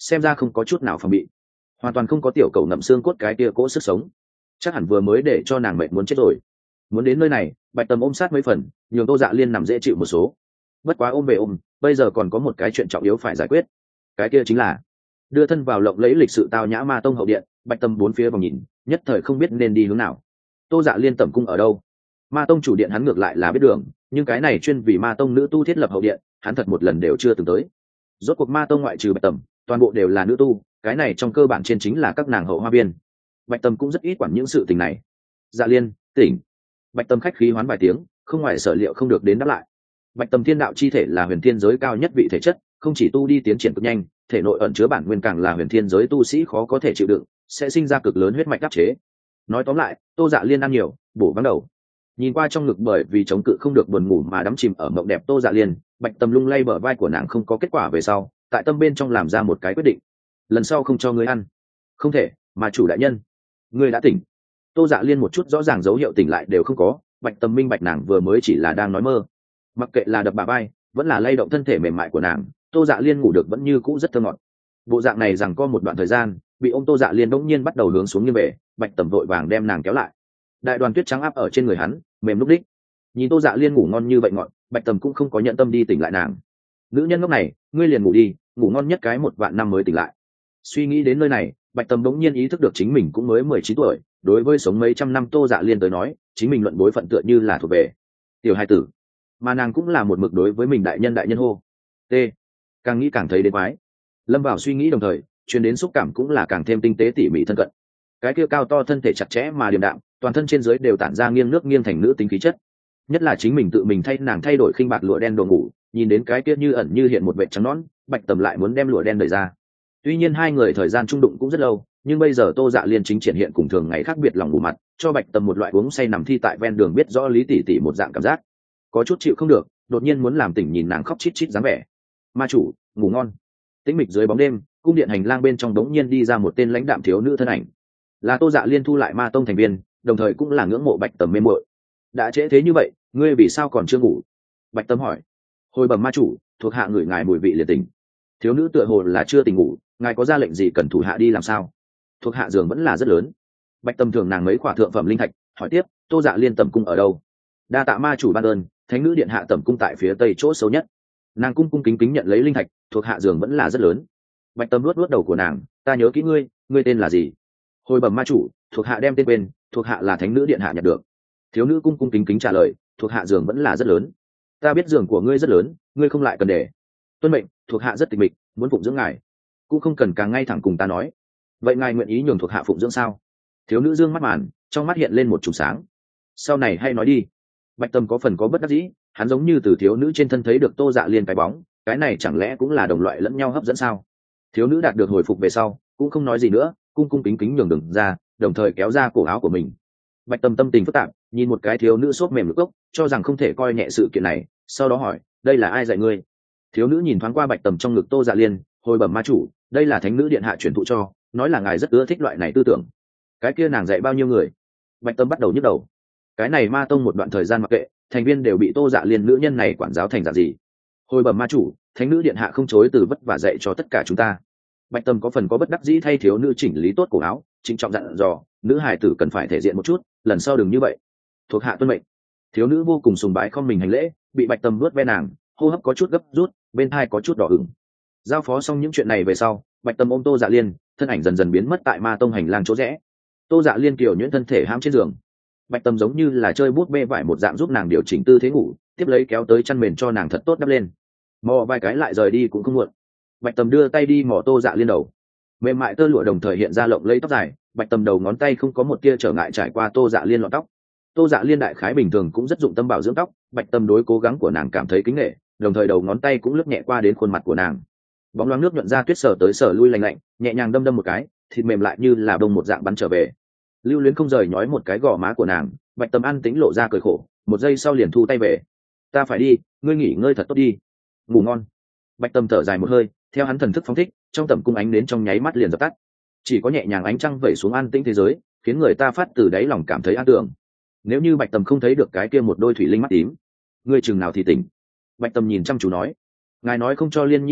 xem ra không có chút nào phòng bị, hoàn toàn không có tiểu cầu ngậm xương cốt cái kia cỗ sức sống, chắc hẳn vừa mới để cho nàng mệt muốn chết rồi. Muốn đến nơi này, Bạch Tầm ôm sát mấy phần, nhường Tô Dạ Liên nằm dễ chịu một số. Bất quá ôm về ôm, bây giờ còn có một cái chuyện trọng yếu phải giải quyết. Cái kia chính là đưa thân vào lộng lẫy lịch sự tao nhã Ma Tông hậu điện. Bạch Tầm bốn phía vòng nhìn, nhất thời không biết nên đi hướng nào. Tô Dạ Liên tẩm cung ở đâu? Ma Tông chủ điện hắn ngược lại là biết đường, nhưng cái này chuyên vì Ma Tông nữ tu thiết lập hậu điện, hắn thật một lần đều chưa từng tới. Rốt cuộc Ma Tông ngoại trừ Bạch Tầm, toàn bộ đều là nữ tu, cái này trong cơ bản trên chính là các nàng hậu hoa viên. Bạch Tầm cũng rất ít quản những sự tình này. Dạ Liên, tỉnh. Bạch Tầm khách khí hoán vài tiếng, không ngoài sở liệu không được đến đáp lại. Bạch Tầm thiên đạo chi thể là huyền thiên giới cao nhất vị thể chất, không chỉ tu đi tiến triển cực nhanh, thể nội ẩn chứa bản nguyên càng là huyền thiên giới tu sĩ khó có thể chịu đựng, sẽ sinh ra cực lớn huyết mạch áp chế. Nói tóm lại, Tô Dạ Liên ăn nhiều, bổ vắng đầu. Nhìn qua trong ngực bởi vì chống cự không được buồn ngủ mà đắm chìm ở mộng đẹp Tô Dạ Liên, Bạch Tầm lung lay bờ vai của nàng không có kết quả về sau, tại tâm bên trong làm ra một cái quyết định. Lần sau không cho ngươi ăn. Không thể, mà chủ đại nhân, ngươi đã tỉnh. Tô Dạ Liên một chút rõ ràng dấu hiệu tỉnh lại đều không có, Bạch Tầm minh bạch nàng vừa mới chỉ là đang nói mơ. Mặc kệ là đập bà vai, vẫn là lay động thân thể mềm mại của nàng, Tô Dạ Liên ngủ được vẫn như cũ rất thơ ngọt. Bộ dạng này rằng có một đoạn thời gian, bị ôm Tô Dạ Liên đống nhiên bắt đầu hướng xuống như về, Bạch Tầm vội vàng đem nàng kéo lại. Đại đoàn tuyết trắng áp ở trên người hắn, mềm lúc đích. Nhìn Tô Dạ Liên ngủ ngon như vậy ngọt, Bạch Tầm cũng không có nhận tâm đi tỉnh lại nàng. Nữ nhân ngốc này, ngươi liền ngủ đi, ngủ ngon nhất cái một vạn năm mới tỉnh lại. Suy nghĩ đến nơi này, Bạch Tầm đống nhiên ý thức được chính mình cũng mới mười chín tuổi, đối với sống mấy trăm năm Tô Dạ Liên tới nói, chính mình luận bối phận tựa như là thuộc về tiểu hai tử, mà nàng cũng là một mực đối với mình đại nhân đại nhân hô. T. Càng nghĩ càng thấy đến quái. Lâm vào suy nghĩ đồng thời, truyền đến xúc cảm cũng là càng thêm tinh tế tỉ mỉ thân cận. Cái kia cao to thân thể chặt chẽ mà điềm đạm, toàn thân trên dưới đều tản ra nghiêng nước nghiêng thành nữ tính khí chất. Nhất là chính mình tự mình thay nàng thay đổi khinh bạc lụa đen đồ ngủ, nhìn đến cái kia như ẩn như hiện một vệt trắng nõn, Bạch Tầm lại muốn đem lụa đen đẩy ra. Tuy nhiên hai người thời gian trung đụng cũng rất lâu, nhưng bây giờ Tô Dạ Liên chính triển hiện cùng thường ngày khác biệt lòng ngủ mặt, cho Bạch Tầm một loại uống say nằm thi tại ven đường biết rõ lý tỉ tỉ một dạng cảm giác. Có chút chịu không được, đột nhiên muốn làm tỉnh nhìn nàng khóc chít chít dáng vẻ. Ma chủ, ngủ ngon. Tĩnh mịch dưới bóng đêm, cung điện hành lang bên trong đống nhiên đi ra một tên lãnh đạm thiếu nữ thân ảnh. Là Tô Dạ Liên thu lại Ma Tông thành viên, đồng thời cũng là ngưỡng mộ Bạch Tầm mê muội. Đã trễ thế như vậy, ngươi vì sao còn chưa ngủ? Bạch Tầm hỏi. Hồi bẩm ma chủ, thuộc hạ ngửi ngài mùi vị liền tỉnh. Thiếu nữ tựa hồ là chưa tỉnh ngủ, ngài có ra lệnh gì cần thủ hạ đi làm sao? Thuộc hạ giường vẫn là rất lớn. Bạch Tầm thường nàng mấy khỏa thượng phẩm linh thạch, hỏi tiếp, Tô Dạ Liên tẩm cung ở đâu? Đa tạ ma chủ ban ơn, thánh nữ điện hạ tẩm cung tại phía tây chỗ xấu nhất. Nàng cung cung kính kính nhận lấy linh thạch, thuộc hạ giường vẫn là rất lớn. Bạch Tầm luốt luốt đầu của nàng, ta nhớ kỹ ngươi, ngươi tên là gì? Hồi bẩm ma chủ, thuộc hạ đem tên quên, thuộc hạ là thánh nữ điện hạ nhặt được. Thiếu nữ cung cung kính kính trả lời, thuộc hạ giường vẫn là rất lớn. Ta biết giường của ngươi rất lớn, ngươi không lại cần để. Tuân mệnh, thuộc hạ rất tịch mịch, muốn phụng dưỡng ngài, cũng không cần càng ngay thẳng cùng ta nói. Vậy ngài nguyện ý nhường thuộc hạ phụng dưỡng sao? Thiếu nữ dương mắt màn, trong mắt hiện lên một chùm sáng. Sau này hay nói đi. Bạch Tầm có phần có bất đắc dĩ, hắn giống như từ thiếu nữ trên thân thấy được Tô Dạ Liên cái bóng, cái này chẳng lẽ cũng là đồng loại lẫn nhau hấp dẫn sao? Thiếu nữ đạt được hồi phục về sau, cũng không nói gì nữa, cung cung kính kính nhường đường ra, đồng thời kéo ra cổ áo của mình. Bạch Tầm tâm tình phức tạp, nhìn một cái thiếu nữ xốp mềm lực ốc, cho rằng không thể coi nhẹ sự kiện này, sau đó hỏi, đây là ai dạy ngươi? Thiếu nữ nhìn thoáng qua Bạch Tầm trong ngực Tô Dạ Liên, hồi bẩm ma chủ, đây là thánh nữ điện hạ truyền thụ cho, nói là ngài rất ưa thích loại này tư tưởng. Cái kia nàng dạy bao nhiêu người? Bạch Tầm bắt đầu nhức đầu. Cái này Ma Tông một đoạn thời gian mặc kệ, thành viên đều bị Tô Dạ Liên nữ nhân này quản giáo thành dạng gì? Hồi bẩm ma chủ, thánh nữ điện hạ không chối từ vất vả dạy cho tất cả chúng ta. Bạch Tầm có phần có bất đắc dĩ thay thiếu nữ chỉnh lý tốt cổ áo, trịnh trọng dặn dò, nữ hài tử cần phải thể diện một chút, lần sau đừng như vậy. Thuộc hạ tuân mệnh. Thiếu nữ vô cùng sùng bái không mình hành lễ, bị Bạch Tầm vuốt ve nàng, hô hấp có chút gấp rút, bên tai có chút đỏ ửng. Giao phó xong những chuyện này về sau, Bạch Tầm ôm Tô Dạ Liên, thân ảnh dần dần biến mất tại Ma Tông hành lang chỗ rẽ. Tô Dạ Liên kiều nhuyễn thân thể hãm trên giường. Bạch Tầm giống như là chơi bút bê vải một dạng giúp nàng điều chỉnh tư thế ngủ, tiếp lấy kéo tới chăn mền cho nàng thật tốt đắp lên. Mò vài cái lại rời đi cũng không muộn. Bạch Tầm đưa tay đi mò Tô Dạ Liên đầu, mềm mại tơ lụa đồng thời hiện ra lộng lẫy tóc dài. Bạch Tầm đầu ngón tay không có một tia trở ngại trải qua Tô Dạ Liên lọn tóc. Tô Dạ Liên đại khái bình thường cũng rất dụng tâm bảo dưỡng tóc, Bạch Tầm đối cố gắng của nàng cảm thấy kính nể, đồng thời đầu ngón tay cũng lướt nhẹ qua đến khuôn mặt của nàng. Bóng loáng nước nhuận ra tuyết sở tới sở lui lành lạnh, nhẹ nhàng đâm đâm một cái, thịt mềm lại như là bông một dạng bắn trở về. Lưu Luyến không rời nhói một cái gò má của nàng, Bạch Tầm an tĩnh lộ ra cười khổ, một giây sau liền thu tay về. Ta phải đi, ngươi nghỉ ngơi thật tốt đi, ngủ ngon. Bạch Tầm thở dài một hơi, theo hắn thần thức phóng thích, trong tầm cung ánh đến trong nháy mắt liền dập tắt. Chỉ có nhẹ nhàng ánh trăng vẩy xuống an tĩnh thế giới, khiến người ta phát từ đáy lòng cảm thấy an tưởng. Nếu như Bạch Tầm không thấy được cái kia một đôi thủy linh mắt tím, ngươi chừng nào thì tỉnh. Bạch Tầm nhìn chăm chú nói, ngài nói không cho Liên Nhi ăn lúc,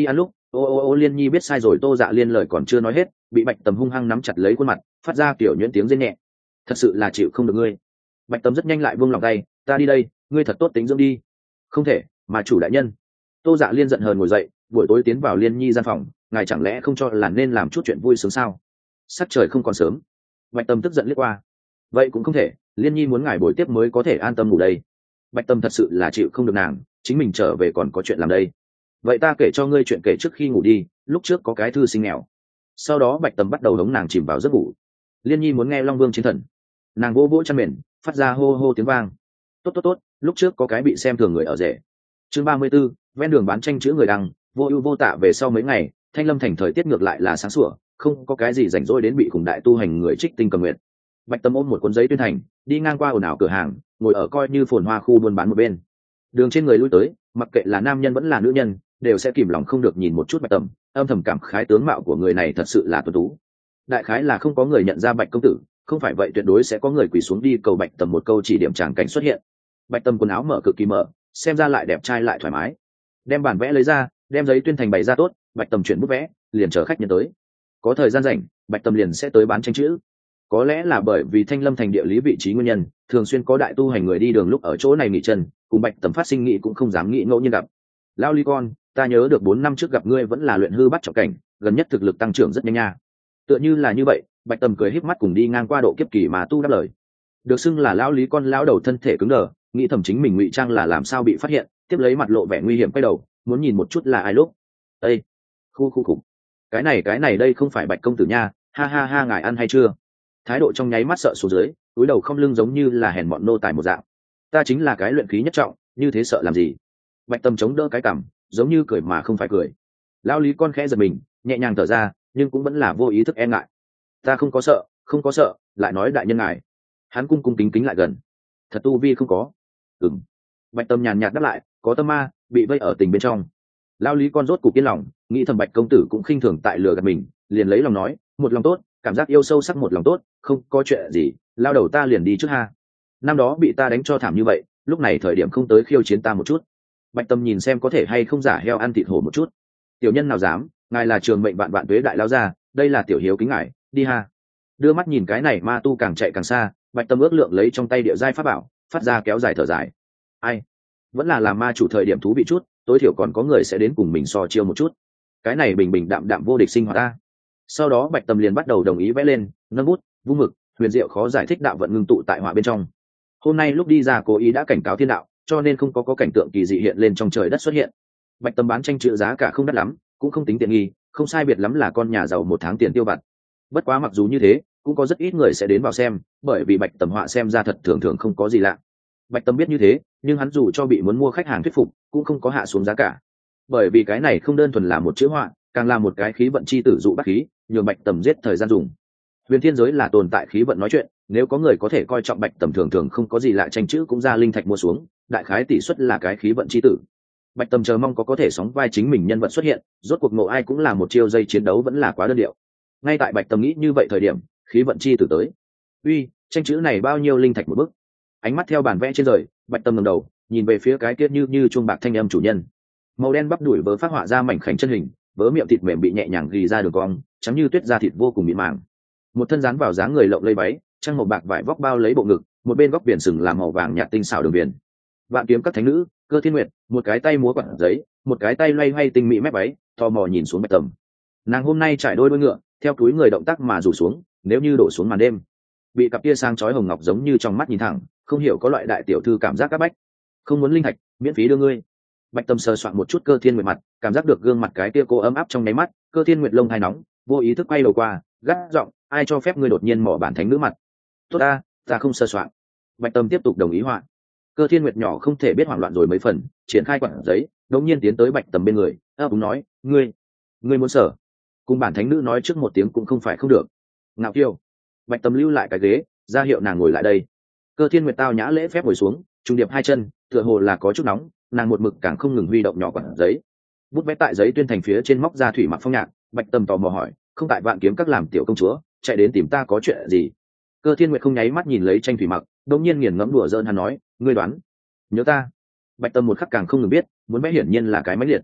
ô ô ô Liên Nhi biết sai rồi. Tô Dạ Liên lời còn chưa nói hết, bị Bạch Tầm hung hăng nắm chặt lấy khuôn mặt, phát ra kiểu nhuyễn tiếng rên nhẹ. Thật sự là chịu không được ngươi. Bạch Tầm rất nhanh lại buông lòng tay, ta đi đây, ngươi thật tốt tính dưỡng đi. Không thể, mà chủ đại nhân. Tô Dạ Liên giận hờn ngồi dậy, buổi tối tiến vào Liên Nhi gian phòng, ngài chẳng lẽ không cho là nên làm chút chuyện vui sướng sao? Sắc trời không còn sớm. Bạch Tầm tức giận liếc qua, vậy cũng không thể, Liên Nhi muốn ngài buổi tiếp mới có thể an tâm ngủ đây. Bạch Tầm thật sự là chịu không được nàng, chính mình trở về còn có chuyện làm đây. Vậy ta kể cho ngươi chuyện kể trước khi ngủ đi. Lúc trước có cái thư sinh nghèo, sau đó Bạch Tầm bắt đầu hống nàng chìm vào giấc ngủ. Liên Nhi muốn nghe Long Vương chiến thần, nàng vô vỗ chăn mền, phát ra hô hô tiếng vang. Tốt tốt tốt, lúc trước có cái bị xem thường người ở rể. Chương ba mươi 34, ven đường bán tranh chữ người đăng, vô ưu vô tạ. Về sau mấy ngày, Thanh Lâm thành thời tiết ngược lại là sáng sủa, không có cái gì rảnh rỗi đến bị khủng đại tu hành người trích tinh cầm nguyện. Bạch Tầm ôm một cuốn giấy tuyên thành, đi ngang qua ồn ào cửa hàng, ngồi ở coi như phồn hoa khu buôn bán một bên. Đường trên người lui tới, mặc kệ là nam nhân vẫn là nữ nhân, đều sẽ kìm lòng không được nhìn một chút Bạch Tầm, âm thầm cảm khái tướng mạo của người này thật sự là tuấn tú. Đại khái là không có người nhận ra Bạch công tử, không phải vậy tuyệt đối sẽ có người quỳ xuống đi cầu Bạch Tầm một câu chỉ điểm tràng cảnh xuất hiện. Bạch Tầm quần áo mở cực kỳ mở, xem ra lại đẹp trai lại thoải mái. Đem bản vẽ lấy ra, đem giấy tuyên thành bày ra tốt, Bạch Tầm chuyển bút vẽ, liền chờ khách nhân tới. Có thời gian rảnh, Bạch Tầm liền sẽ tới bán tranh chữ. Có lẽ là bởi vì Thanh Lâm thành địa lý vị trí nguyên nhân, thường xuyên có đại tu hành người đi đường lúc ở chỗ này nghỉ chân, cùng Bạch Tầm phát sinh nghĩ cũng không dám nghĩ ngẫu nhiên gặp. Lao Ly con, ta nhớ được bốn năm trước gặp ngươi vẫn là luyện hư bắt trọng cảnh, gần nhất thực lực tăng trưởng rất nhanh nha. Tựa như là như vậy, Bạch Tầm cười híp mắt cùng đi ngang qua độ kiếp kỳ mà tu đáp lời. Được xưng là lão Lý con lão đầu thân thể cứng đờ, nghĩ thầm chính mình ngụy trang là làm sao bị phát hiện, tiếp lấy mặt lộ vẻ nguy hiểm quay đầu, muốn nhìn một chút là ai lúc. Ê, khu khu khủng. Cái này cái này đây không phải Bạch công tử nha, ha ha ha, ngài ăn hay chưa? Thái độ trong nháy mắt sợ xuống dưới, túi đầu không lưng giống như là hèn mọn nô tài một dạng. Ta chính là cái luyện khí nhất trọng, như thế sợ làm gì? Bạch Tầm chống đỡ cái cằm, giống như cười mà không phải cười. Lão Lý con khẽ giật mình, nhẹ nhàng thở ra, nhưng cũng vẫn là vô ý thức e ngại. Ta không có sợ, không có sợ, lại nói đại nhân ngài. Hắn cung cung kính kính lại gần. Thật tu vi không có. Ừm. Bạch Tầm nhàn nhạt đáp lại, có tâm ma, bị vây ở tình bên trong. Lão Lý con rốt cục yên lòng, nghĩ thầm Bạch công tử cũng khinh thường tại lừa gạt mình, liền lấy lòng nói, một lòng tốt, cảm giác yêu sâu sắc một lòng tốt, không có chuyện gì, lao đầu ta liền đi trước ha. Năm đó bị ta đánh cho thảm như vậy, lúc này thời điểm không tới khiêu chiến ta một chút. Bạch Tầm nhìn xem có thể hay không giả heo ăn thịt hổ một chút. Tiểu nhân nào dám, ngài là trường mệnh vạn vạn tuế đại lao gia, đây là tiểu hiếu kính ngài, đi ha. Đưa mắt nhìn cái này ma tu càng chạy càng xa, Bạch Tầm ước lượng lấy trong tay địa giai pháp bảo, phát ra kéo dài thở dài. Ai, vẫn là làm ma chủ thời điểm thú vị chút, tối thiểu còn có người sẽ đến cùng mình so chiêu một chút. Cái này bình bình đạm đạm vô địch sinh hoạt ta. Sau đó Bạch Tầm liền bắt đầu đồng ý vẽ lên, nâng bút, vung mực, huyền diệu khó giải thích đạo vận ngưng tụ tại họa bên trong. Hôm nay lúc đi ra cố ý đã cảnh cáo thiên đạo, cho nên không có có cảnh tượng kỳ dị hiện lên trong trời đất xuất hiện. Bạch Tầm bán tranh chữ giá cả không đắt lắm, cũng không tính tiện nghi, không sai biệt lắm là con nhà giàu một tháng tiền tiêu vặt. Bất quá mặc dù như thế, cũng có rất ít người sẽ đến vào xem, bởi vì Bạch Tầm họa xem ra thật thường thường không có gì lạ. Bạch Tầm biết như thế, nhưng hắn dù cho bị muốn mua khách hàng thuyết phục, cũng không có hạ xuống giá cả. Bởi vì cái này không đơn thuần là một chữ họa, càng là một cái khí vận chi tử dụ bắt khí, nhường Bạch Tầm giết thời gian dùng. Huyền thiên giới là tồn tại khí vận nói chuyện, nếu có người có thể coi trọng Bạch Tầm thường thường không có gì lạ tranh chữ cũng ra linh thạch mua xuống, đại khái tỷ suất là cái khí vận chi tử. Bạch Tầm chờ mong có có thể sóng vai chính mình nhân vật xuất hiện, rốt cuộc ngộ ai cũng là một chiêu dây chiến đấu vẫn là quá đơn điệu. Ngay tại Bạch Tầm nghĩ như vậy thời điểm, khí vận chi tử tới. Uy, tranh chữ này bao nhiêu linh thạch một bức? Ánh mắt theo bản vẽ trên rời, Bạch Tầm ngẩng đầu, nhìn về phía cái kia như như chuông bạc thanh âm chủ nhân. Màu đen bắp đuổi vớ phát họa ra mảnh khảnh chân hình, vớ miệng thịt mềm bị nhẹ nhàng ghi ra đường cong, trắng như tuyết da thịt vô cùng mịn màng. Một thân dán vào dáng người lộng lây váy, trang màu bạc vải vóc bao lấy bộ ngực, một bên góc biển sừng làm màu vàng nhạt tinh xảo đường viền. Vạn kiếm các thánh nữ, Cơ Thiên Nguyệt, một cái tay múa quạt giấy, một cái tay loay hoay tinh mỹ mép váy, tò mò nhìn xuống Bạch Tầm. Nàng hôm nay trải đôi đôi ngựa, theo túi người động tác mà rủ xuống, nếu như đổ xuống màn đêm, bị cặp kia sang chói hồng ngọc giống như trong mắt nhìn thẳng, không hiểu có loại đại tiểu thư cảm giác các bách. Không muốn linh thạch, miễn phí đưa ngươi. Bạch Tầm sờ soạn một chút Cơ Thiên Nguyệt mặt, cảm giác được gương mặt cái kia cô ấm áp trong nháy mắt, Cơ Thiên Nguyệt lông hai nóng, vô ý thức quay đầu qua, gắt giọng, ai cho phép ngươi đột nhiên mỏ bản thánh nữ mặt? Tốt ta, ta không sờ soạn. Bạch Tầm tiếp tục đồng ý họa. Cơ Thiên Nguyệt nhỏ không thể biết hoảng loạn rồi mấy phần, triển khai quặng giấy, đột nhiên tiến tới Bạch Tầm bên người, ấp úng nói, ngươi, ngươi muốn sở? Cùng bản thánh nữ nói trước một tiếng cũng không phải không được. Ngạo kiêu. Bạch Tầm lưu lại cái ghế, ra hiệu nàng ngồi lại đây. Cơ Thiên Nguyệt tao nhã lễ phép ngồi xuống, trung điệp hai chân, tựa hồ là có chút nóng, nàng một mực càng không ngừng huy động nhỏ quặng giấy. Bút vẽ tại giấy tuyên thành phía trên móc ra thủy mặc phong nhạc, Bạch Tầm tò mò hỏi, không tại Vạn Kiếm các làm tiểu công chúa, chạy đến tìm ta có chuyện gì? Cơ Thiên Nguyệt không nháy mắt nhìn lấy tranh thủy mặc, đột nhiên nghiền ngẫm đùa giỡn hắn nói, ngươi đoán? Nhớ ta? Bạch Tầm một khắc càng không ngừng biết, muốn vẽ hiển nhiên là cái máy liệt.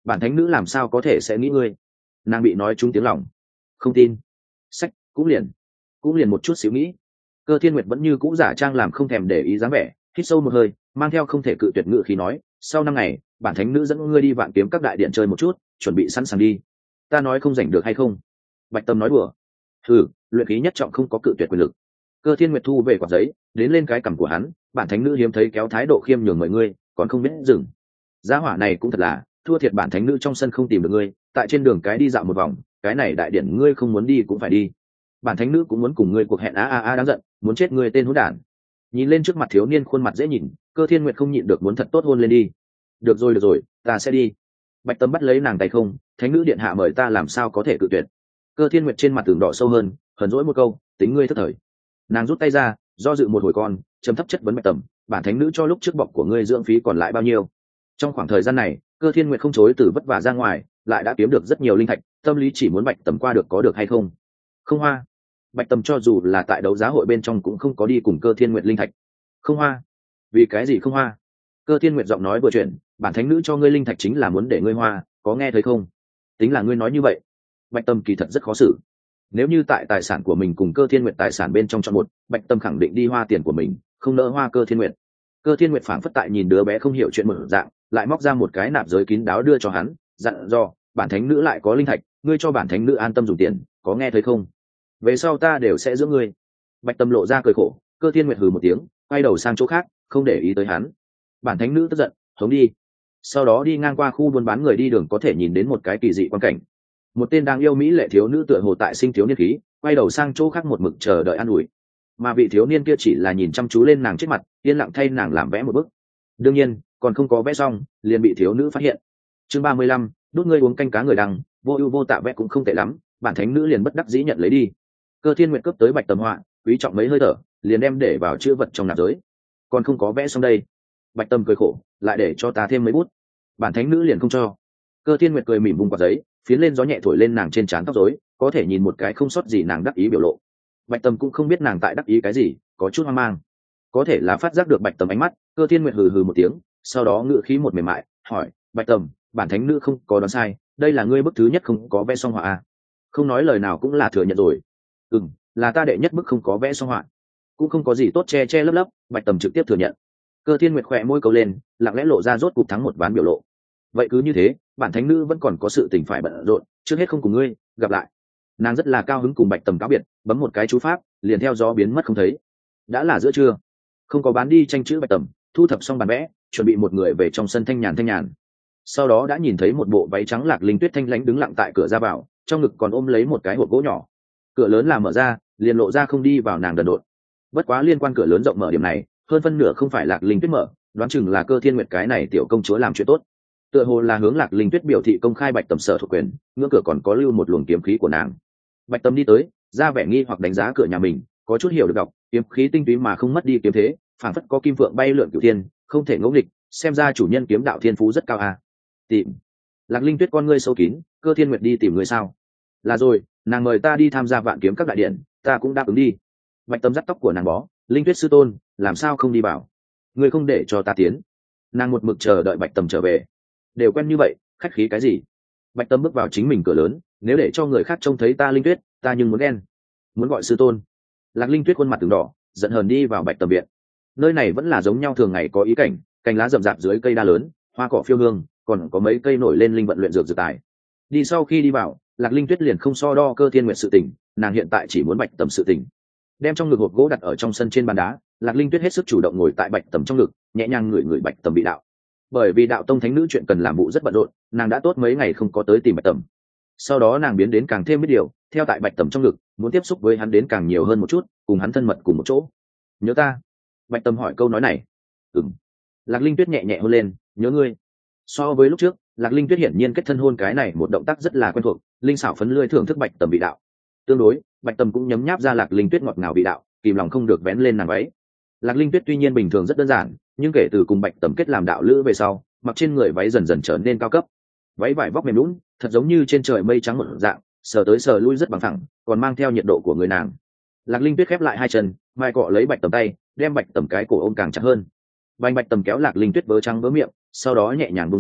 bản thánh nữ làm sao có thể sẽ nghĩ ngươi. Nàng bị nói trúng tiếng lòng. Không tin. Sách cũng liền cũng liền một chút xíu nghĩ. Cơ Thiên Nguyệt vẫn như cũ giả trang làm không thèm để ý dáng vẻ, hít sâu một hơi, mang theo không thể cự tuyệt ngữ khí nói, sau năm ngày bản thánh nữ dẫn ngươi đi Vạn Kiếm các đại điện chơi một chút, chuẩn bị sẵn sàng đi. Ta nói không rảnh được hay không? Bạch Tâm nói đùa. Thử, luyện khí nhất trọng không có cự tuyệt quyền lực. Cơ Thiên Nguyệt thu về quả giấy, đến lên cái cằm của hắn, bản thánh nữ hiếm thấy kéo thái độ khiêm nhường mời ngươi, còn không biết dừng. Giá hỏa này cũng thật là, thua thiệt bản thánh nữ trong sân không tìm được ngươi, tại trên đường cái đi dạo một vòng, cái này đại điện ngươi không muốn đi cũng phải đi. Bản thánh nữ cũng muốn cùng ngươi cuộc hẹn a a a đáng giận, muốn chết ngươi tên hỗn đản. Nhìn lên trước mặt thiếu niên khuôn mặt dễ nhìn, Cơ Thiên Nguyệt không nhịn được muốn thật tốt hôn lên đi. Được rồi được rồi, ta sẽ đi. Bạch Tâm bắt lấy nàng tay không, thánh nữ điện hạ mời ta làm sao có thể cự tuyệt. Cơ Thiên Nguyệt trên mặt tường đỏ sâu hơn, hờn dỗi một câu, tính ngươi thất thời. Nàng rút tay ra, do dự một hồi con, trầm thấp chất vấn Bạch Tâm, bản thánh nữ cho lúc trước bọc của ngươi dưỡng phí còn lại bao nhiêu? Trong khoảng thời gian này, Cơ Thiên Nguyệt không chối từ vất vả ra ngoài, lại đã kiếm được rất nhiều linh thạch, tâm lý chỉ muốn Bạch Tâm qua được có được hay không. Không hoa. Bạch Tâm cho dù là tại đấu giá hội bên trong cũng không có đi cùng Cơ Thiên Nguyệt linh thạch. Không hoa. Vì cái gì không hoa? Cơ Thiên Nguyệt giọng nói vừa chuyển, bản thánh nữ cho ngươi linh thạch chính là muốn để ngươi hoa, có nghe thấy không? Tính là ngươi nói như vậy. Bạch Tâm kỳ thật rất khó xử. Nếu như tại tài sản của mình cùng Cơ Thiên Nguyệt tài sản bên trong chọn một, Bạch Tâm khẳng định đi hoa tiền của mình, không nỡ hoa Cơ Thiên Nguyệt. Cơ Thiên Nguyệt phảng phất tại nhìn đứa bé không hiểu chuyện mở dạng, lại móc ra một cái nạp giới kín đáo đưa cho hắn, dặn dò, bản thánh nữ lại có linh thạch, ngươi cho bản thánh nữ an tâm dùng tiền, có nghe thấy không? Về sau ta đều sẽ giữ ngươi. Bạch Tâm lộ ra cười khổ. Cơ Thiên Nguyệt hừ một tiếng, quay đầu sang chỗ khác, không để ý tới hắn. Bản thánh nữ tức giận, hống đi. Sau đó đi ngang qua khu buôn bán người đi đường có thể nhìn đến một cái kỳ dị quan cảnh. Một tên đang yêu mỹ lệ thiếu nữ tựa hồ tại sinh thiếu niên khí, quay đầu sang chỗ khác một mực chờ đợi an ủi. Mà vị thiếu niên kia chỉ là nhìn chăm chú lên nàng trước mặt, yên lặng thay nàng làm vẽ một bức. Đương nhiên, còn không có vẽ xong, liền bị thiếu nữ phát hiện. Chương ba mươi lăm, đốt ngươi uống canh cá người đằng, vô ưu vô tạ vẽ cũng không tệ lắm, bản thánh nữ liền bất đắc dĩ nhận lấy đi. Cơ Thiên Nguyệt cướp tới Bạch Tâm họa, quý trọng mấy hơi thở, liền đem để vào chữ vật trong nạp giới. Còn không có vẽ xong đây. Bạch Tâm cười khổ, lại để cho ta thêm mấy bút. Bản thánh nữ liền không cho. Cơ Thiên Nguyệt cười mỉm vùng quạt giấy, phiến lên gió nhẹ thổi lên nàng trên trán tóc rối, có thể nhìn một cái không sót gì nàng đắc ý biểu lộ. Bạch Tâm cũng không biết nàng tại đắc ý cái gì, có chút hoang mang. Có thể là phát giác được Bạch Tâm ánh mắt, Cơ Thiên Nguyệt hừ hừ một tiếng, sau đó ngự khí một mềm mại, hỏi, Bạch Tâm, bản thánh nữ không có đoán sai, đây là ngươi bức thứ nhất không có vẽ xong họa à? Không nói lời nào cũng là thừa nhận rồi. Ừm, là ta đệ nhất bức không có vẽ xong họa, cũng không có gì tốt che che lấp lấp. Bạch Tâm trực tiếp thừa nhận. Cơ Thiên Nguyệt khỏe môi câu lên, lặng lẽ lộ ra rốt cục thắng một ván biểu lộ. Vậy cứ như thế, bản thánh nữ vẫn còn có sự tình phải bận rộn, trước hết không cùng ngươi gặp lại. Nàng rất là cao hứng cùng Bạch Tâm cáo biệt, bấm một cái chú pháp, liền theo gió biến mất không thấy. Đã là giữa trưa, không có bán đi tranh chữ Bạch Tâm, thu thập xong bản vẽ, chuẩn bị một người về trong sân thanh nhàn thanh nhàn. Sau đó đã nhìn thấy một bộ váy trắng Lạc Linh Tuyết thanh lãnh đứng lặng tại cửa ra vào, trong ngực còn ôm lấy một cái hộp gỗ nhỏ. Cửa lớn là mở ra, liền lộ ra không đi vào nàng đần độn. Bất quá liên quan cửa lớn rộng mở điểm này, hơn phân nửa không phải Lạc Linh Tuyết mở, đoán chừng là Cơ Thiên Nguyệt cái này tiểu công chúa làm chuyện tốt. Tựa hồ là hướng Lạc Linh Tuyết biểu thị công khai Bạch Tâm sở thuộc quyền, ngưỡng cửa còn có lưu một luồng kiếm khí của nàng. Bạch Tâm đi tới, ra vẻ nghi hoặc đánh giá cửa nhà mình, có chút hiểu được đọc, kiếm khí tinh túy mà không mất đi kiếm thế, phảng phất có kim phượng bay lượn cửu thiên, không thể ngẫu nghịch, xem ra chủ nhân kiếm đạo thiên phú rất cao à. Tìm. Lạc Linh Tuyết con ngươi sâu kín, Cơ Thiên Nguyệt đi tìm người sao? Là rồi, nàng mời ta đi tham gia Vạn Kiếm các đại điện, ta cũng đáp ứng đi. Bạch Tâm dắt tóc của nàng bó, Linh Tuyết sư tôn, làm sao không đi bảo? Ngươi không để cho ta tiến. Nàng một mực chờ đợi Bạch Tâm trở về. Đều quen như vậy, khách khí cái gì? Bạch Tâm bước vào chính mình cửa lớn, nếu để cho người khác trông thấy ta Linh Tuyết, ta nhưng muốn ghen. Muốn gọi sư tôn. Lạc Linh Tuyết khuôn mặt từng đỏ, giận hờn đi vào Bạch Tâm viện. Nơi này vẫn là giống nhau thường ngày có ý cảnh, cành lá rậm rạp dưới cây đa lớn, hoa cỏ phiêu hương, còn có mấy cây nổi lên linh vận luyện dược dược tài. Đi sau khi đi vào, Lạc Linh Tuyết liền không so đo Cơ Thiên Nguyệt sự tình, nàng hiện tại chỉ muốn Bạch Tâm sự tình. Đem trong ngực hộp gỗ đặt ở trong sân trên bàn đá, Lạc Linh Tuyết hết sức chủ động ngồi tại Bạch Tâm trong ngực, nhẹ nhàng ngửi ngửi Bạch Tâm bị đạo. Bởi vì đạo tông thánh nữ chuyện cần làm vụ rất bận rộn, nàng đã tốt mấy ngày không có tới tìm Bạch Tâm. Sau đó nàng biến đến càng thêm biết điều, theo tại Bạch Tâm trong ngực, muốn tiếp xúc với hắn đến càng nhiều hơn một chút, cùng hắn thân mật cùng một chỗ. Nhớ ta? Bạch Tâm hỏi câu nói này. Ừm. Lạc Linh Tuyết nhẹ nhẹ hôn lên, nhớ ngươi. So với lúc trước, Lạc Linh Tuyết hiển nhiên kết thân hôn cái này một động tác rất là quen thuộc, linh xảo phấn lươi thưởng thức Bạch Tâm vị đạo. Tương đối, Bạch Tâm cũng nhấm nháp ra Lạc Linh Tuyết ngọt ngào vị đạo, kìm lòng không được vén lên nàng váy. Lạc Linh Tuyết tuy nhiên bình thường rất đơn giản, nhưng kể từ cùng Bạch Tâm kết làm đạo lữ về sau, mặc trên người váy dần dần trở nên cao cấp. Váy vải vóc mềm nhũn, thật giống như trên trời mây trắng một dạng, sờ tới sờ lui rất bằng phẳng, còn mang theo nhiệt độ của người nàng. Lạc Linh Tuyết khép lại hai chân, mai cọ lấy Bạch Tâm tay, đem Bạch Tâm cái cổ ôm càng chặt hơn. Bành Bạch Tâm kéo Lạc Linh Tuyết vớ trắng vớ miệng, sau đó nhẹ nhàng buông ra,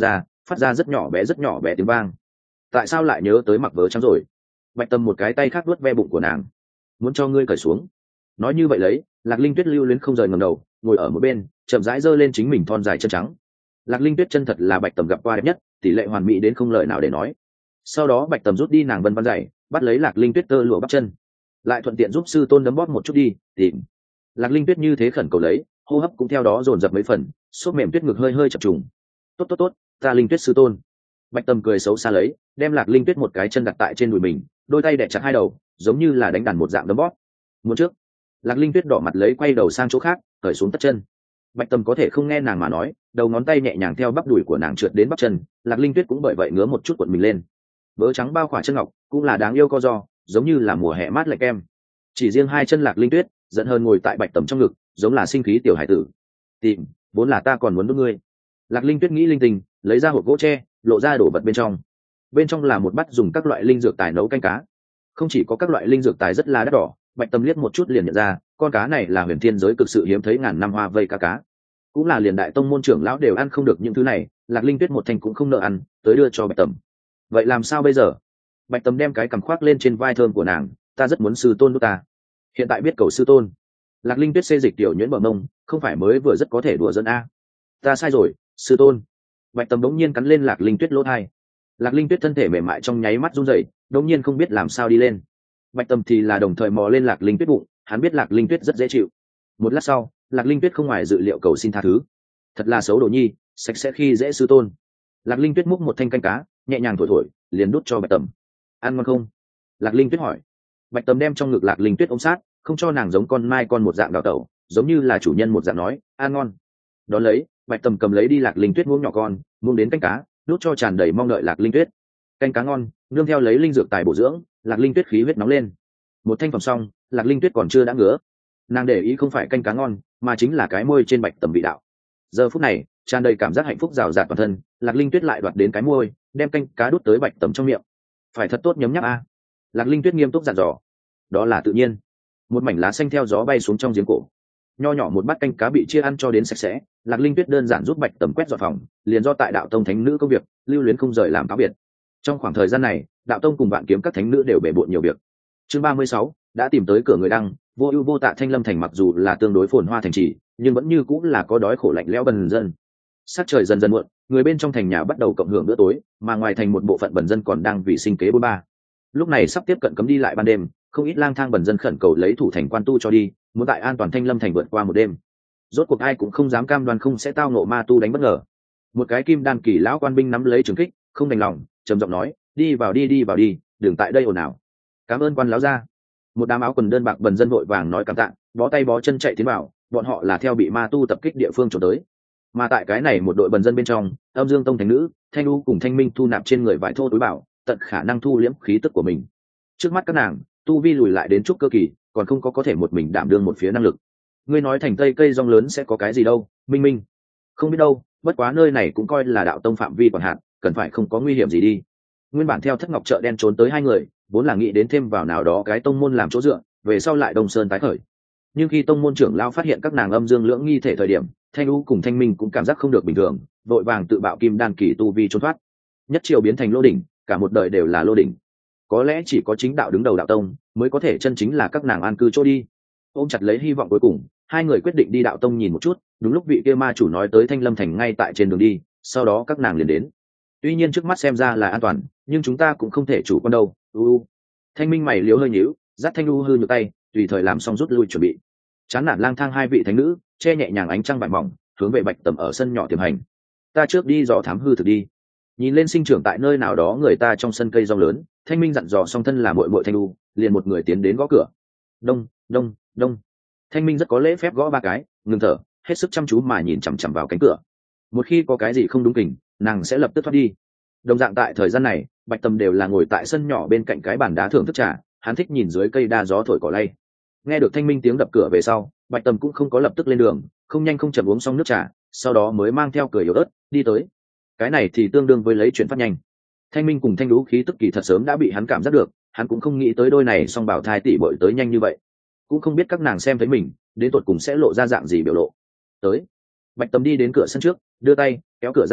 phát ra rất nhỏ bé rất nhỏ bé tiếng vang. Tại sao lại nhớ tới mặc vớ trắng rồi? Bạch Tầm một cái tay khác vuốt ve bụng của nàng. Muốn cho ngươi cởi xuống. Nói như vậy lấy, Lạc Linh Tuyết lưu luyến không rời ngẩng đầu, ngồi ở một bên, chậm rãi giơ lên chính mình thon dài chân trắng. Lạc Linh Tuyết chân thật là Bạch Tầm gặp qua đẹp nhất, tỷ lệ hoàn mỹ đến không lời nào để nói. Sau đó Bạch Tầm rút đi nàng vân vân giày, bắt lấy Lạc Linh Tuyết tơ lụa bắp chân, lại thuận tiện giúp sư tôn đấm bóp một chút đi, tìm. Lạc Linh Tuyết như thế khẩn cầu lấy, hô hấp cũng theo đó dồn dập mấy phần, xốp mềm tuyết ngực hơi hơi chập trùng. Tốt tốt tốt, ta Linh Tuyết sư tôn. Bạch Tầm cười xấu xa lấy, đem Lạc Linh Tuyết một cái chân đặt tại trên đùi mình, đôi tay đè chặt hai đầu, giống như là đánh đàn một dạng đấm bóp. Muốn trước. Lạc Linh Tuyết đỏ mặt lấy quay đầu sang chỗ khác, cởi xuống tất chân. Bạch Tầm có thể không nghe nàng mà nói, đầu ngón tay nhẹ nhàng theo bắp đùi của nàng trượt đến bắp chân, Lạc Linh Tuyết cũng bởi vậy ngứa một chút cuộn mình lên. Vớ trắng bao khỏa chân ngọc, cũng là đáng yêu co do, giống như là mùa hè mát lạnh kem. Chỉ riêng hai chân Lạc Linh Tuyết, giận hơn ngồi tại Bạch Tầm trong ngực, giống là sinh khí tiểu hải tử. Tìm, vốn là ta còn muốn đốt ngươi. Lạc Linh Tuyết nghĩ linh tinh, lấy ra hộp gỗ tre, lộ ra đổ vật bên trong. Bên trong là một bát dùng các loại linh dược tài nấu canh cá. Không chỉ có các loại linh dược tài rất là đắt đỏ, Bạch Tầm liếc một chút liền nhận ra, con cá này là huyền thiên giới cực sự hiếm thấy ngàn năm hoa vây cá cá. Cũng là liền đại tông môn trưởng lão đều ăn không được những thứ này, Lạc Linh Tuyết một thành cũng không nợ ăn, tới đưa cho Bạch Tầm. Vậy làm sao bây giờ? Bạch Tầm đem cái cằm khoác lên trên vai thơm của nàng, ta rất muốn sư tôn đốt ta. Hiện tại biết cầu sư tôn. Lạc Linh Tuyết xê dịch tiểu nhuyễn bờ mông, không phải mới vừa rất có thể đùa dẫn a. Ta sai rồi, sư tôn. Bạch Tầm đống nhiên cắn lên Lạc Linh Tuyết lỗ tai. Lạc Linh Tuyết thân thể mềm mại trong nháy mắt run rẩy, đống nhiên không biết làm sao đi lên. Bạch Tầm thì là đồng thời mò lên Lạc Linh Tuyết bụng, hắn biết Lạc Linh Tuyết rất dễ chịu. Một lát sau, Lạc Linh Tuyết không ngoài dự liệu cầu xin tha thứ. Thật là xấu đồ nhi, sạch sẽ khi dễ sư tôn. Lạc Linh Tuyết múc một thanh canh cá, nhẹ nhàng thổi thổi, liền đút cho Bạch Tầm. Ăn ngon không? Lạc Linh Tuyết hỏi. Bạch Tầm đem trong ngực Lạc Linh Tuyết ôm sát, không cho nàng giống con mai con một dạng đào tẩu, giống như là chủ nhân một dạng nói, ăn ngon. Đón lấy, Bạch Tầm cầm lấy đi Lạc Linh Tuyết muỗng nhỏ con, muỗng đến canh cá, đút cho tràn đầy mong đợi Lạc Linh Tuyết. Canh cá ngon, nương theo lấy linh dược tài bổ dưỡng, Lạc Linh Tuyết khí huyết nóng lên. Một thanh phẩm xong, Lạc Linh Tuyết còn chưa đã ngứa. Nàng để ý không phải canh cá ngon, mà chính là cái môi trên Bạch Tầm vị đạo. Giờ phút này, tràn đầy cảm giác hạnh phúc rào rạt toàn thân, Lạc Linh Tuyết lại đoạt đến cái môi, đem canh cá đút tới Bạch Tầm trong miệng. Phải thật tốt nhấm nháp a. Lạc Linh Tuyết nghiêm túc dặn dò. Đó là tự nhiên. Một mảnh lá xanh theo gió bay xuống trong giếng cổ. Nho nhỏ một bát canh cá bị chia ăn cho đến sạch sẽ, Lạc Linh Tuyết đơn giản giúp Bạch Tầm quét dọn phòng, liền do tại đạo tông thánh nữ công việc, lưu luyến không rời làm cáo biệt. Trong khoảng thời gian này, đạo tông cùng Vạn Kiếm các thánh nữ đều bể bộn nhiều việc. Chương ba mươi sáu đã tìm tới cửa người đăng, vô ưu vô tạ Thanh Lâm thành mặc dù là tương đối phồn hoa thành trì, nhưng vẫn như cũng là có đói khổ lạnh lẽo bần dân. Sắc trời dần dần muộn, người bên trong thành nhà bắt đầu cộng hưởng bữa tối, mà ngoài thành một bộ phận bần dân còn đang vì sinh kế bôn ba. Lúc này sắp tiếp cận cấm đi lại ban đêm, không ít lang thang bần dân khẩn cầu lấy thủ thành quan tu cho đi, muốn tại an toàn Thanh Lâm thành vượt qua một đêm. Rốt cuộc ai cũng không dám cam đoan không sẽ tao nộ ma tu đánh bất ngờ. Một cái kim đan kỳ lão quan binh nắm lấy trường kích, không đành lòng, trầm giọng nói, đi vào đi đi vào đi, đừng tại đây ồn ào. Cảm ơn quan lão gia. Một đám áo quần đơn bạc bần dân vội vàng nói cảm tạ, bó tay bó chân chạy tiến vào, bọn họ là theo bị ma tu tập kích địa phương trốn tới. Mà tại cái này một đội bần dân bên trong, Âm Dương Tông thánh nữ, Thanh U cùng Thanh Minh thu nạp trên người vải thô túi bảo, tận khả năng thu liễm khí tức của mình. Trước mắt các nàng, tu vi lùi lại đến trúc cơ kỳ, còn không có có thể một mình đảm đương một phía năng lực. Ngươi nói thành tây cây rong lớn sẽ có cái gì đâu? Minh Minh, không biết đâu, bất quá nơi này cũng coi là đạo tông phạm vi quản hạt, cần phải không có nguy hiểm gì đi. Nguyên bản theo Thất Ngọc chợ đen trốn tới hai người, vốn là nghĩ đến thêm vào nào đó cái tông môn làm chỗ dựa, về sau lại Đông Sơn tái khởi. Nhưng khi tông môn trưởng lão phát hiện các nàng âm dương lưỡng nghi thể thời điểm, Thanh U cùng Thanh Minh cũng cảm giác không được bình thường, vội vàng tự bạo kim đan kỳ tu vi trốn thoát. Nhất triều biến thành lô đỉnh, cả một đời đều là lô đỉnh. Có lẽ chỉ có chính đạo đứng đầu đạo tông mới có thể chân chính là các nàng an cư chỗ đi. Ôm chặt lấy hy vọng cuối cùng, hai người quyết định đi đạo tông nhìn một chút. Đúng lúc vị kia ma chủ nói tới Thanh Lâm thành ngay tại trên đường đi, sau đó các nàng liền đến. Tuy nhiên trước mắt xem ra là an toàn, nhưng chúng ta cũng không thể chủ quan đâu. U Thanh Minh mày liếu hơi nhíu, dắt Thanh U hư nhược tay, tùy thời làm xong rút lui chuẩn bị. Chán nản lang thang hai vị thánh nữ, che nhẹ nhàng ánh trăng vải mỏng, hướng về Bạch Tầm ở sân nhỏ tiềm hành. Ta trước đi dò thám hư thực đi. Nhìn lên sinh trưởng tại nơi nào đó người ta trong sân cây rong lớn, Thanh Minh dặn dò song thân là muội muội Thanh U, liền một người tiến đến gõ cửa. Đông, đông, đông. Thanh Minh rất có lễ phép gõ ba cái, ngừng thở, hết sức chăm chú mà nhìn chằm chằm vào cánh cửa. Một khi có cái gì không đúng kình, nàng sẽ lập tức thoát đi. Đồng dạng tại thời gian này, Bạch Tầm đều là ngồi tại sân nhỏ bên cạnh cái bàn đá thưởng thức trà, hắn thích nhìn dưới cây đa gió thổi cỏ lay. Nghe được Thanh Minh tiếng đập cửa về sau, Bạch Tầm cũng không có lập tức lên đường, không nhanh không chậm uống xong nước trà, sau đó mới mang theo cười yếu ớt đi tới. Cái này thì tương đương với lấy chuyện phát nhanh. Thanh Minh cùng Thanh Đú khí tức kỳ thật sớm đã bị hắn cảm giác được, hắn cũng không nghĩ tới đôi này song bảo thai tỷ bội tới nhanh như vậy, cũng không biết các nàng xem thấy mình đến tột cùng sẽ lộ ra dạng gì biểu lộ. Tới, Bạch Tầm đi đến cửa sân trước, đưa tay kéo cửa ra phi,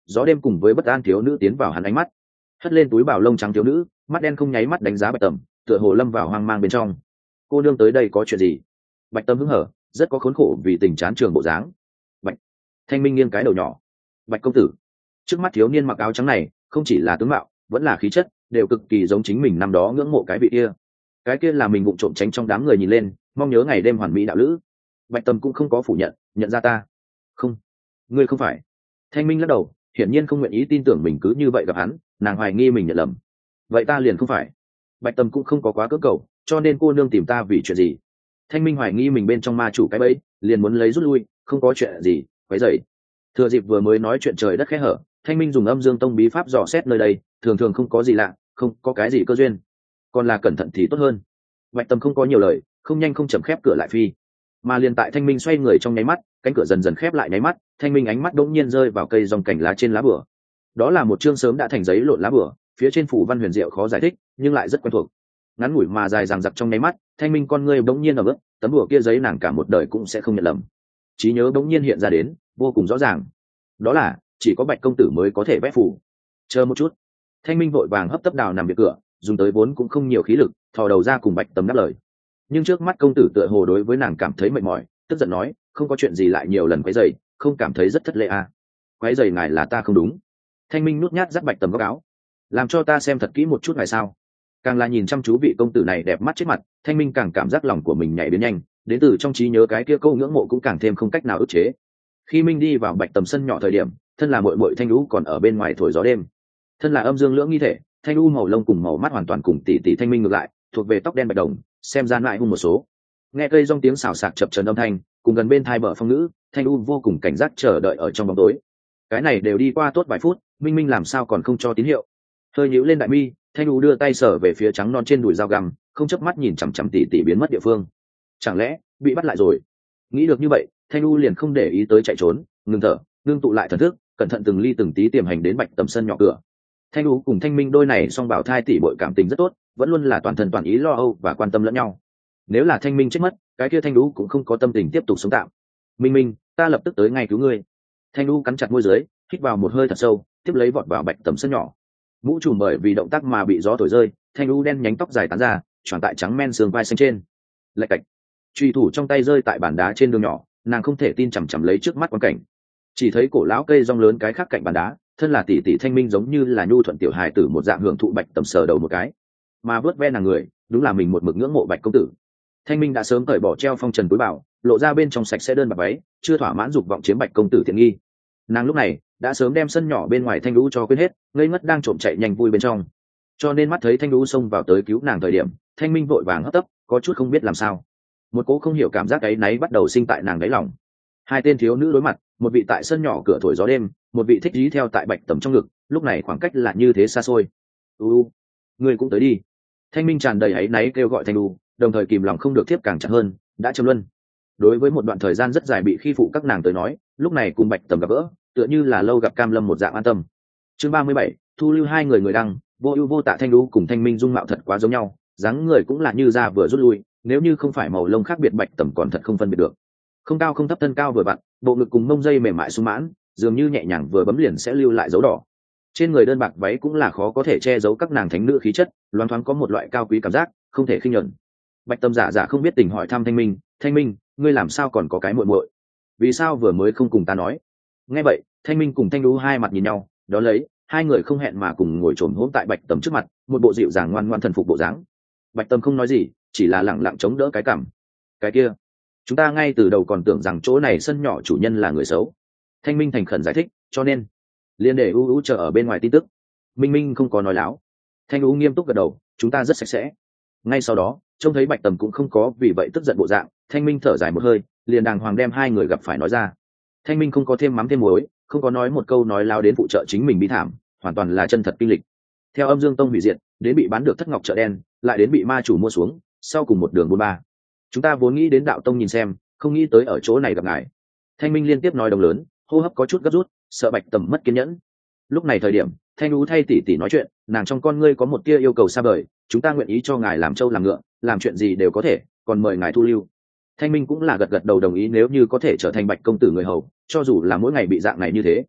gió đêm cùng với bất an thiếu nữ tiến vào hắn ánh mắt. Hất lên túi bảo lông trắng thiếu nữ, mắt đen không nháy mắt đánh giá Bạch Tầm, tựa hồ lâm vào hoang mang bên trong. Cô nương tới đây có chuyện gì? Bạch Tầm hứng hở, rất có khốn khổ vì tình chán trường bộ dáng. Bạch Thanh Minh nghiêng cái đầu nhỏ. Bạch công tử. Trước mắt thiếu niên mặc áo trắng này, không chỉ là tướng mạo, vẫn là khí chất, đều cực kỳ giống chính mình năm đó ngưỡng mộ cái vị kia. Cái kia là mình vụng trộm tránh trong đám người nhìn lên, mong nhớ ngày đêm hoàn mỹ đạo lữ. Bạch Tầm cũng không có phủ nhận, nhận ra ta. Không, ngươi không phải. Thanh Minh lắc đầu, hiển nhiên không nguyện ý tin tưởng mình cứ như vậy gặp hắn, nàng hoài nghi mình nhận lầm. Vậy ta liền không phải. Bạch Tầm cũng không có quá cưỡng cầu, cho nên cô nương tìm ta vì chuyện gì? Thanh Minh hoài nghi mình bên trong ma chủ cái bẫy, liền muốn lấy rút lui, không có chuyện gì, quấy rầy. Thừa dịp vừa mới nói chuyện trời đất khẽ hở, Thanh Minh dùng âm dương tông bí pháp dò xét nơi đây, thường thường không có gì lạ, không có cái gì cơ duyên, còn là cẩn thận thì tốt hơn. Bạch Tầm không có nhiều lời, không nhanh không chậm khép cửa lại phi. Mà liền tại Thanh Minh xoay người trong nháy mắt, cánh cửa dần dần khép lại nháy mắt, Thanh Minh ánh mắt đột nhiên rơi vào cây dòng cảnh lá trên lá bửa. Đó là một chương sớm đã thành giấy lộn lá bửa, phía trên phủ văn huyền diệu khó giải thích, nhưng lại rất quen thuộc. Ngắn ngủi mà dài dằng dặc trong nháy mắt, Thanh Minh con ngươi bỗng nhiên ở bước, tấm bửa kia giấy nàng cả một đời cũng sẽ không nhận lầm. Trí nhớ bỗng nhiên hiện ra đến, vô cùng rõ ràng. Đó là chỉ có Bạch công tử mới có thể vẽ phủ. Chờ một chút. Thanh Minh vội vàng hấp tấp đào nằm việc cửa, dùng tới vốn cũng không nhiều khí lực, thò đầu ra cùng Bạch Tầm đáp lời. Nhưng trước mắt công tử tựa hồ đối với nàng cảm thấy mệt mỏi, tức giận nói, không có chuyện gì lại nhiều lần quấy rầy, không cảm thấy rất thất lễ à? Quấy rầy ngài là ta không đúng. Thanh Minh nút nhát dắt Bạch Tầm góc áo, làm cho ta xem thật kỹ một chút ngài sao? Càng là nhìn chăm chú vị công tử này đẹp mắt chết mặt, Thanh Minh càng cảm giác lòng của mình nhảy đến nhanh, đến từ trong trí nhớ cái kia câu ngưỡng mộ cũng càng thêm không cách nào ức chế. Khi Minh đi vào Bạch Tầm sân nhỏ thời điểm, thân là muội muội Thanh Lũ còn ở bên ngoài thổi gió đêm. Thân là âm dương lưỡng nghi thể, Thanh Lũ màu lông cùng màu mắt hoàn toàn cùng tỷ tỷ Thanh Minh ngược lại, thuộc về tóc đen bạch đồng, xem ra lại hung một số. Nghe cây rong tiếng xào xạc chập chờn âm thanh, cùng gần bên thai bờ phong ngữ, Thanh Lũ vô cùng cảnh giác chờ đợi ở trong bóng tối. Cái này đều đi qua tốt vài phút, Minh Minh làm sao còn không cho tín hiệu? Hơi nhíu lên đại mi, Thanh Lũ đưa tay sờ về phía trắng non trên đùi dao găm, không chớp mắt nhìn chằm chằm tỷ tỷ biến mất địa phương. Chẳng lẽ bị bắt lại rồi? Nghĩ được như vậy, Thanh Lũ liền không để ý tới chạy trốn, ngừng thở, ngưng tụ lại thần thức, cẩn thận từng ly từng tí tiềm hành đến Bạch Tầm sân nhỏ cửa. Thanh Lũ cùng Thanh Minh đôi này song bảo thai tỷ muội cảm tình rất tốt, vẫn luôn là toàn thân toàn ý lo âu và quan tâm lẫn nhau. Nếu là Thanh Minh chết mất, cái kia Thanh Lũ cũng không có tâm tình tiếp tục sống tạm. Minh Minh, ta lập tức tới ngay cứu ngươi. Thanh Lũ cắn chặt môi dưới, hít vào một hơi thật sâu, tiếp lấy vọt vào Bạch Tầm sân nhỏ. Mũ trùm bởi vì động tác mà bị gió thổi rơi, Thanh Lũ đen nhánh tóc dài tán ra, tròn tại trắng men sườn vai xanh trên. Lạch cạch, truy thủ trong tay rơi tại bàn đá trên đường nhỏ, nàng không thể tin chằm chằm lấy trước mắt quan cảnh. Chỉ thấy cổ lão cây rong lớn cái khác cạnh bàn đá, thân là tỷ tỷ Thanh Minh giống như là nhu thuận tiểu hài tử một dạng hưởng thụ Bạch Tầm sờ đầu một cái, mà vớt ve nàng người, đúng là mình một mực ngưỡng mộ Bạch công tử. Thanh Minh đã sớm cởi bỏ treo phong trần túi bảo, lộ ra bên trong sạch sẽ đơn bạc váy, chưa thỏa mãn dục vọng chiếm Bạch công tử tiện nghi. Nàng lúc này đã sớm đem sân nhỏ bên ngoài Thanh Lũ cho quên hết, ngây ngất đang trộm chạy nhanh vui bên trong. Cho nên mắt thấy Thanh Lũ xông vào tới cứu nàng thời điểm, Thanh Minh vội vàng hấp tấp, có chút không biết làm sao. Một cỗ không hiểu cảm giác áy náy bắt đầu sinh tại nàng đáy lòng. Hai tên thiếu nữ đối mặt, một vị tại sân nhỏ cửa thổi gió đêm, một vị thích dí theo tại Bạch Tầm trong ngực, lúc này khoảng cách là như thế xa xôi. "U, ngươi cũng tới đi." Thanh Minh tràn đầy áy náy kêu gọi Thanh Lũ, đồng thời kìm lòng không được tiếp càng chặt hơn, đã châm luân. Đối với một đoạn thời gian rất dài bị khi phụ các nàng tới nói, lúc này cùng Bạch Tầm gặp gỡ, tựa như là lâu gặp cam lâm một dạng an tâm. Chương ba mươi bảy, thu lưu hai người người đăng, vô ưu vô tạ Thanh Lũ cùng Thanh Minh dung mạo thật quá giống nhau, dáng người cũng là như da vừa rút lui, nếu như không phải màu lông khác biệt Bạch Tầm còn thật không phân biệt được. Không cao không thấp, thân cao vừa vặn, bộ ngực cùng mông dây mềm mại sung mãn, dường như nhẹ nhàng vừa bấm liền sẽ lưu lại dấu đỏ. Trên người đơn bạc váy cũng là khó có thể che giấu các nàng thánh nữ khí chất, loáng thoáng có một loại cao quý cảm giác, không thể khinh nhẫn. Bạch Tầm giả giả không biết tình hỏi thăm Thanh Minh, "Thanh Minh, ngươi làm sao còn có cái muội muội? Vì sao vừa mới không cùng ta nói?" Nghe vậy, Thanh Minh cùng Thanh Lũ hai mặt nhìn nhau, đó lấy, hai người không hẹn mà cùng ngồi trồm hổm tại Bạch Tầm trước mặt, một bộ dịu dàng ngoan ngoãn thần phục bộ dáng. Bạch Tầm không nói gì, chỉ là lẳng lặng chống đỡ cái cằm. "Cái kia, chúng ta ngay từ đầu còn tưởng rằng chỗ này sân nhỏ chủ nhân là người xấu." Thanh Minh thành khẩn giải thích, "Cho nên liên để u u chờ ở bên ngoài tin tức." Minh Minh không có nói láo. Thanh Lũ nghiêm túc gật đầu, "Chúng ta rất sạch sẽ." Ngay sau đó, trông thấy Bạch Tầm cũng không có vì vậy tức giận bộ dạng, Thanh Minh thở dài một hơi, liền đàng hoàng đem hai người gặp phải nói ra. Thanh Minh không có thêm mắm thêm muối, không có nói một câu nói láo đến phụ trợ chính mình bi thảm, hoàn toàn là chân thật kinh lịch. Theo âm dương tông hủy diệt, đến bị bán được thất ngọc chợ đen, lại đến bị ma chủ mua xuống, sau cùng một đường buôn ba. Chúng ta vốn nghĩ đến đạo tông nhìn xem, không nghĩ tới ở chỗ này gặp ngài. Thanh Minh liên tiếp nói đồng lớn, hô hấp có chút gấp rút, sợ Bạch Tầm mất kiên nhẫn. Lúc này thời điểm, Thanh Lũ thay tỷ tỷ nói chuyện, nàng trong con ngươi có một tia yêu cầu xa vời, "Chúng ta nguyện ý cho ngài làm trâu làm ngựa, làm chuyện gì đều có thể, còn mời ngài thu lưu." Thanh Minh cũng là gật gật đầu đồng ý, nếu như có thể trở thành Bạch công tử người hầu, cho dù là mỗi ngày bị dạng này như thế.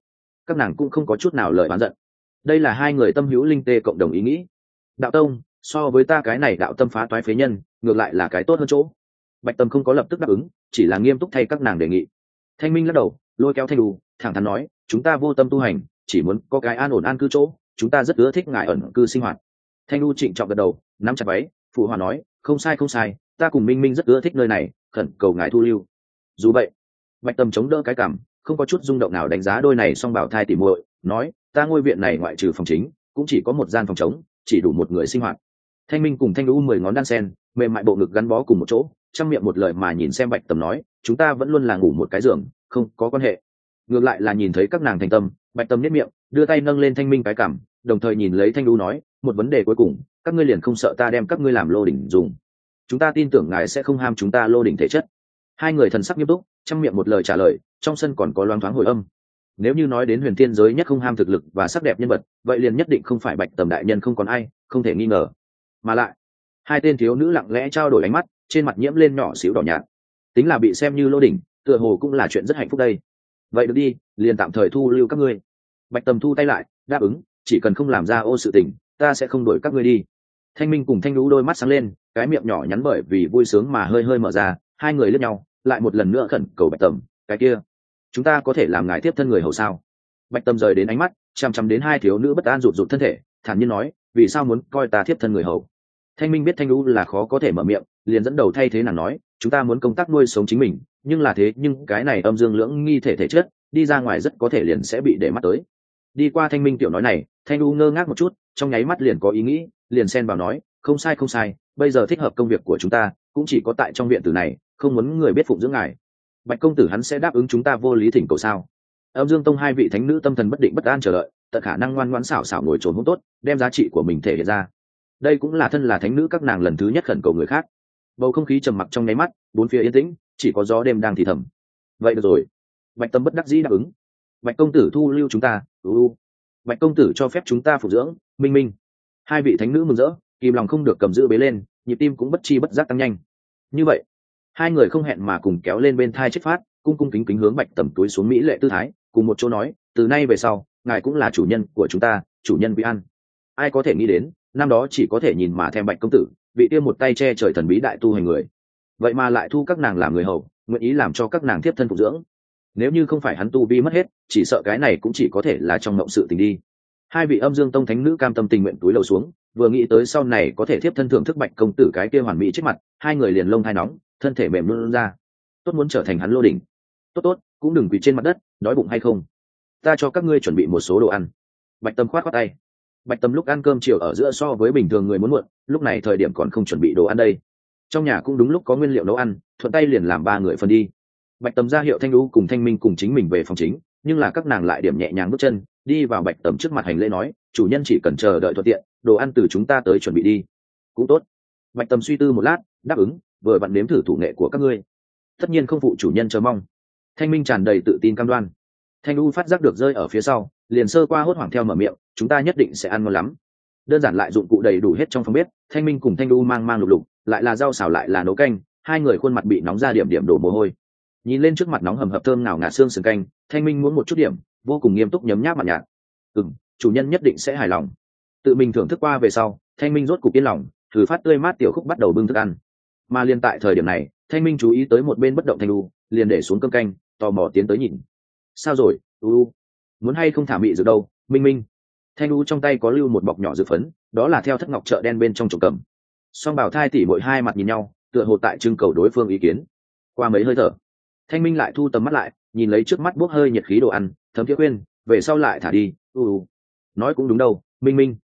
các nàng cũng không có chút nào lời oán giận. Đây là hai người tâm hữu linh tê cộng đồng ý nghĩ. Đạo tông, so với ta cái này đạo tâm phá toái phế nhân, ngược lại là cái tốt hơn chỗ. Bạch Tâm không có lập tức đáp ứng, chỉ là nghiêm túc thay các nàng đề nghị. Thanh Minh lắc đầu, lôi kéo Thanh Đu, thẳng thắn nói, chúng ta vô tâm tu hành, chỉ muốn có cái an ổn an cư chỗ, chúng ta rất ưa thích ngài ẩn cư sinh hoạt. Thanh Đu trịnh trọng gật đầu, nắm chặt váy, phụ hòa nói, không sai không sai, ta cùng Minh Minh rất ưa thích nơi này, khẩn cầu ngài thu lưu. Dù vậy, Bạch Tâm chống đỡ cái cảm, không có chút rung động nào đánh giá đôi này song bảo thai tỉ muội, nói, ta ngôi viện này ngoại trừ phòng chính, cũng chỉ có một gian phòng trống, chỉ đủ một người sinh hoạt. Thanh Minh cùng Thanh Đu mười ngón đan sen, mềm mại bộ ngực gắn bó cùng một chỗ, trong miệng một lời mà nhìn xem Bạch Tầm nói, chúng ta vẫn luôn là ngủ một cái giường, không có quan hệ. Ngược lại là nhìn thấy các nàng thành tâm, Bạch Tầm nhếch miệng, đưa tay nâng lên Thanh Minh cái cằm, đồng thời nhìn lấy Thanh Đu nói, một vấn đề cuối cùng, các ngươi liền không sợ ta đem các ngươi làm lô đỉnh dùng? Chúng ta tin tưởng ngài sẽ không ham chúng ta lô đỉnh thể chất. Hai người thần sắc nghiêm túc, trong miệng một lời trả lời, trong sân còn có loáng thoáng hồi âm. Nếu như nói đến huyền thiên giới nhất không ham thực lực và sắc đẹp nhân vật, vậy liền nhất định không phải Bạch Tầm đại nhân không còn ai, không thể nghi ngờ. Mà lại, hai tên thiếu nữ lặng lẽ trao đổi ánh mắt, trên mặt nhiễm lên nhỏ xíu đỏ nhạt. Tính là bị xem như lô đỉnh, tựa hồ cũng là chuyện rất hạnh phúc đây. Vậy được đi, liền tạm thời thu lưu các ngươi. Bạch Tầm thu tay lại, đáp ứng, chỉ cần không làm ra ô sự tình, ta sẽ không đuổi các ngươi đi. Thanh Minh cùng Thanh Lũ đôi mắt sáng lên, cái miệng nhỏ nhắn bởi vì vui sướng mà hơi hơi mở ra, hai người liếc nhau, lại một lần nữa khẩn cầu Bạch Tầm, cái kia, chúng ta có thể làm ngài tiếp thân người hầu sao? Bạch Tầm rời đến ánh mắt, chăm chăm đến hai thiếu nữ bất an rụt rụt thân thể, thản nhiên nói, vì sao muốn coi ta tiếp thân người hầu? Thanh Minh biết Thanh Lũ là khó có thể mở miệng, liền dẫn đầu thay thế nàng nói, chúng ta muốn công tác nuôi sống chính mình, nhưng là thế nhưng cái này âm dương lưỡng nghi thể thể chất, đi ra ngoài rất có thể liền sẽ bị để mắt tới. Đi qua Thanh Minh tiểu nói này, Thanh Lũ ngơ ngác một chút, trong nháy mắt liền có ý nghĩ, liền xen vào nói, không sai không sai, bây giờ thích hợp công việc của chúng ta, cũng chỉ có tại trong viện tử này, không muốn người biết phụng dưỡng ngài. Bạch công tử hắn sẽ đáp ứng chúng ta vô lý thỉnh cầu sao? Âm Dương Tông hai vị thánh nữ tâm thần bất định bất an chờ đợi, tận khả năng ngoan ngoãn xảo xảo ngồi trốn hỗn tốt, đem giá trị của mình thể hiện ra. Đây cũng là thân là thánh nữ các nàng lần thứ nhất khẩn cầu người khác. Bầu không khí trầm mặc trong nháy mắt, bốn phía yên tĩnh, chỉ có gió đêm đang thì thầm. Vậy được rồi. Bạch Tâm bất đắc dĩ đáp ứng. Bạch công tử thu lưu chúng ta, u. Bạch công tử cho phép chúng ta phục dưỡng, Minh Minh. Hai vị thánh nữ mừng rỡ, kìm lòng không được cầm giữ bế lên, nhịp tim cũng bất chi bất giác tăng nhanh. Như vậy, hai người không hẹn mà cùng kéo lên bên thai chết phát, cung cung kính kính hướng Bạch Tầm túi xuống mỹ lệ tư thái, cùng một chỗ nói, từ nay về sau, ngài cũng là chủ nhân của chúng ta, chủ nhân quý an. Ai có thể nghĩ đến, năm đó chỉ có thể nhìn mà thèm Bạch công tử, bị tiêm một tay che trời thần bí đại tu hành người, vậy mà lại thu các nàng làm người hầu, nguyện ý làm cho các nàng tiếp thân phục dưỡng. Nếu như không phải hắn tu vi mất hết, chỉ sợ cái này cũng chỉ có thể là trong mộng sự tình đi. Hai vị Âm Dương Tông thánh nữ cam tâm tình nguyện túi lầu xuống, vừa nghĩ tới sau này có thể tiếp thân thưởng thức Bạch công tử cái kia hoàn mỹ trước mặt, hai người liền lông thai nóng, thân thể mềm luôn ra. Tốt muốn trở thành hắn lô đỉnh. Tốt tốt, cũng đừng quỳ trên mặt đất, đói bụng hay không? Ta cho các ngươi chuẩn bị một số đồ ăn. Bạch Tâm khoát khoát tay. Bạch Tâm lúc ăn cơm chiều ở giữa so với bình thường người muốn muộn, lúc này thời điểm còn không chuẩn bị đồ ăn đây. Trong nhà cũng đúng lúc có nguyên liệu nấu ăn, thuận tay liền làm ba người phân đi. Bạch Tâm ra hiệu Thanh Lũ cùng Thanh Minh cùng chính mình về phòng chính, nhưng là các nàng lại điểm nhẹ nhàng bước chân, đi vào Bạch Tâm trước mặt hành lễ nói, chủ nhân chỉ cần chờ đợi thuận tiện, đồ ăn từ chúng ta tới chuẩn bị đi. Cũng tốt. Bạch Tâm suy tư một lát, đáp ứng, vừa vặn nếm thử thủ nghệ của các ngươi. Tất nhiên không phụ chủ nhân chờ mong. Thanh Minh tràn đầy tự tin cam đoan. Thanh Lũ phát giác được rơi ở phía sau, liền sơ qua hốt hoảng theo mở miệng, chúng ta nhất định sẽ ăn ngon lắm. Đơn giản lại dụng cụ đầy đủ hết trong phòng bếp, Thanh Minh cùng Thanh Lũ mang mang lục lục, lại là rau xào lại là nấu canh, hai người khuôn mặt bị nóng ra điểm điểm đổ mồ hôi. Nhìn lên trước mặt nóng hầm hập thơm nào ngạt xương sườn canh, Thanh Minh muốn một chút điểm, vô cùng nghiêm túc nhấm nháp mặt nhạt. Ừm, chủ nhân nhất định sẽ hài lòng. Tự mình thưởng thức qua về sau, Thanh Minh rốt cục yên lòng, thử phát tươi mát tiểu khúc bắt đầu bưng thức ăn. Mà liền tại thời điểm này, Thanh Minh chú ý tới một bên bất động Thanh Lũ, liền để xuống cơm canh, tò mò tiến tới nhìn. Sao rồi, u muốn hay không thả mị dược đâu? Minh Minh. Thanh Lũ trong tay có lưu một bọc nhỏ dược phấn, đó là theo thất ngọc chợ đen bên trong trồng cầm. Song bảo thai tỷ muội hai mặt nhìn nhau, tựa hồ tại trưng cầu đối phương ý kiến. Qua mấy hơi thở, Thanh Minh lại thu tầm mắt lại, nhìn lấy trước mắt bốc hơi nhiệt khí đồ ăn, thấm thiết khuyên, về sau lại thả đi. U nói cũng đúng đâu, Minh Minh.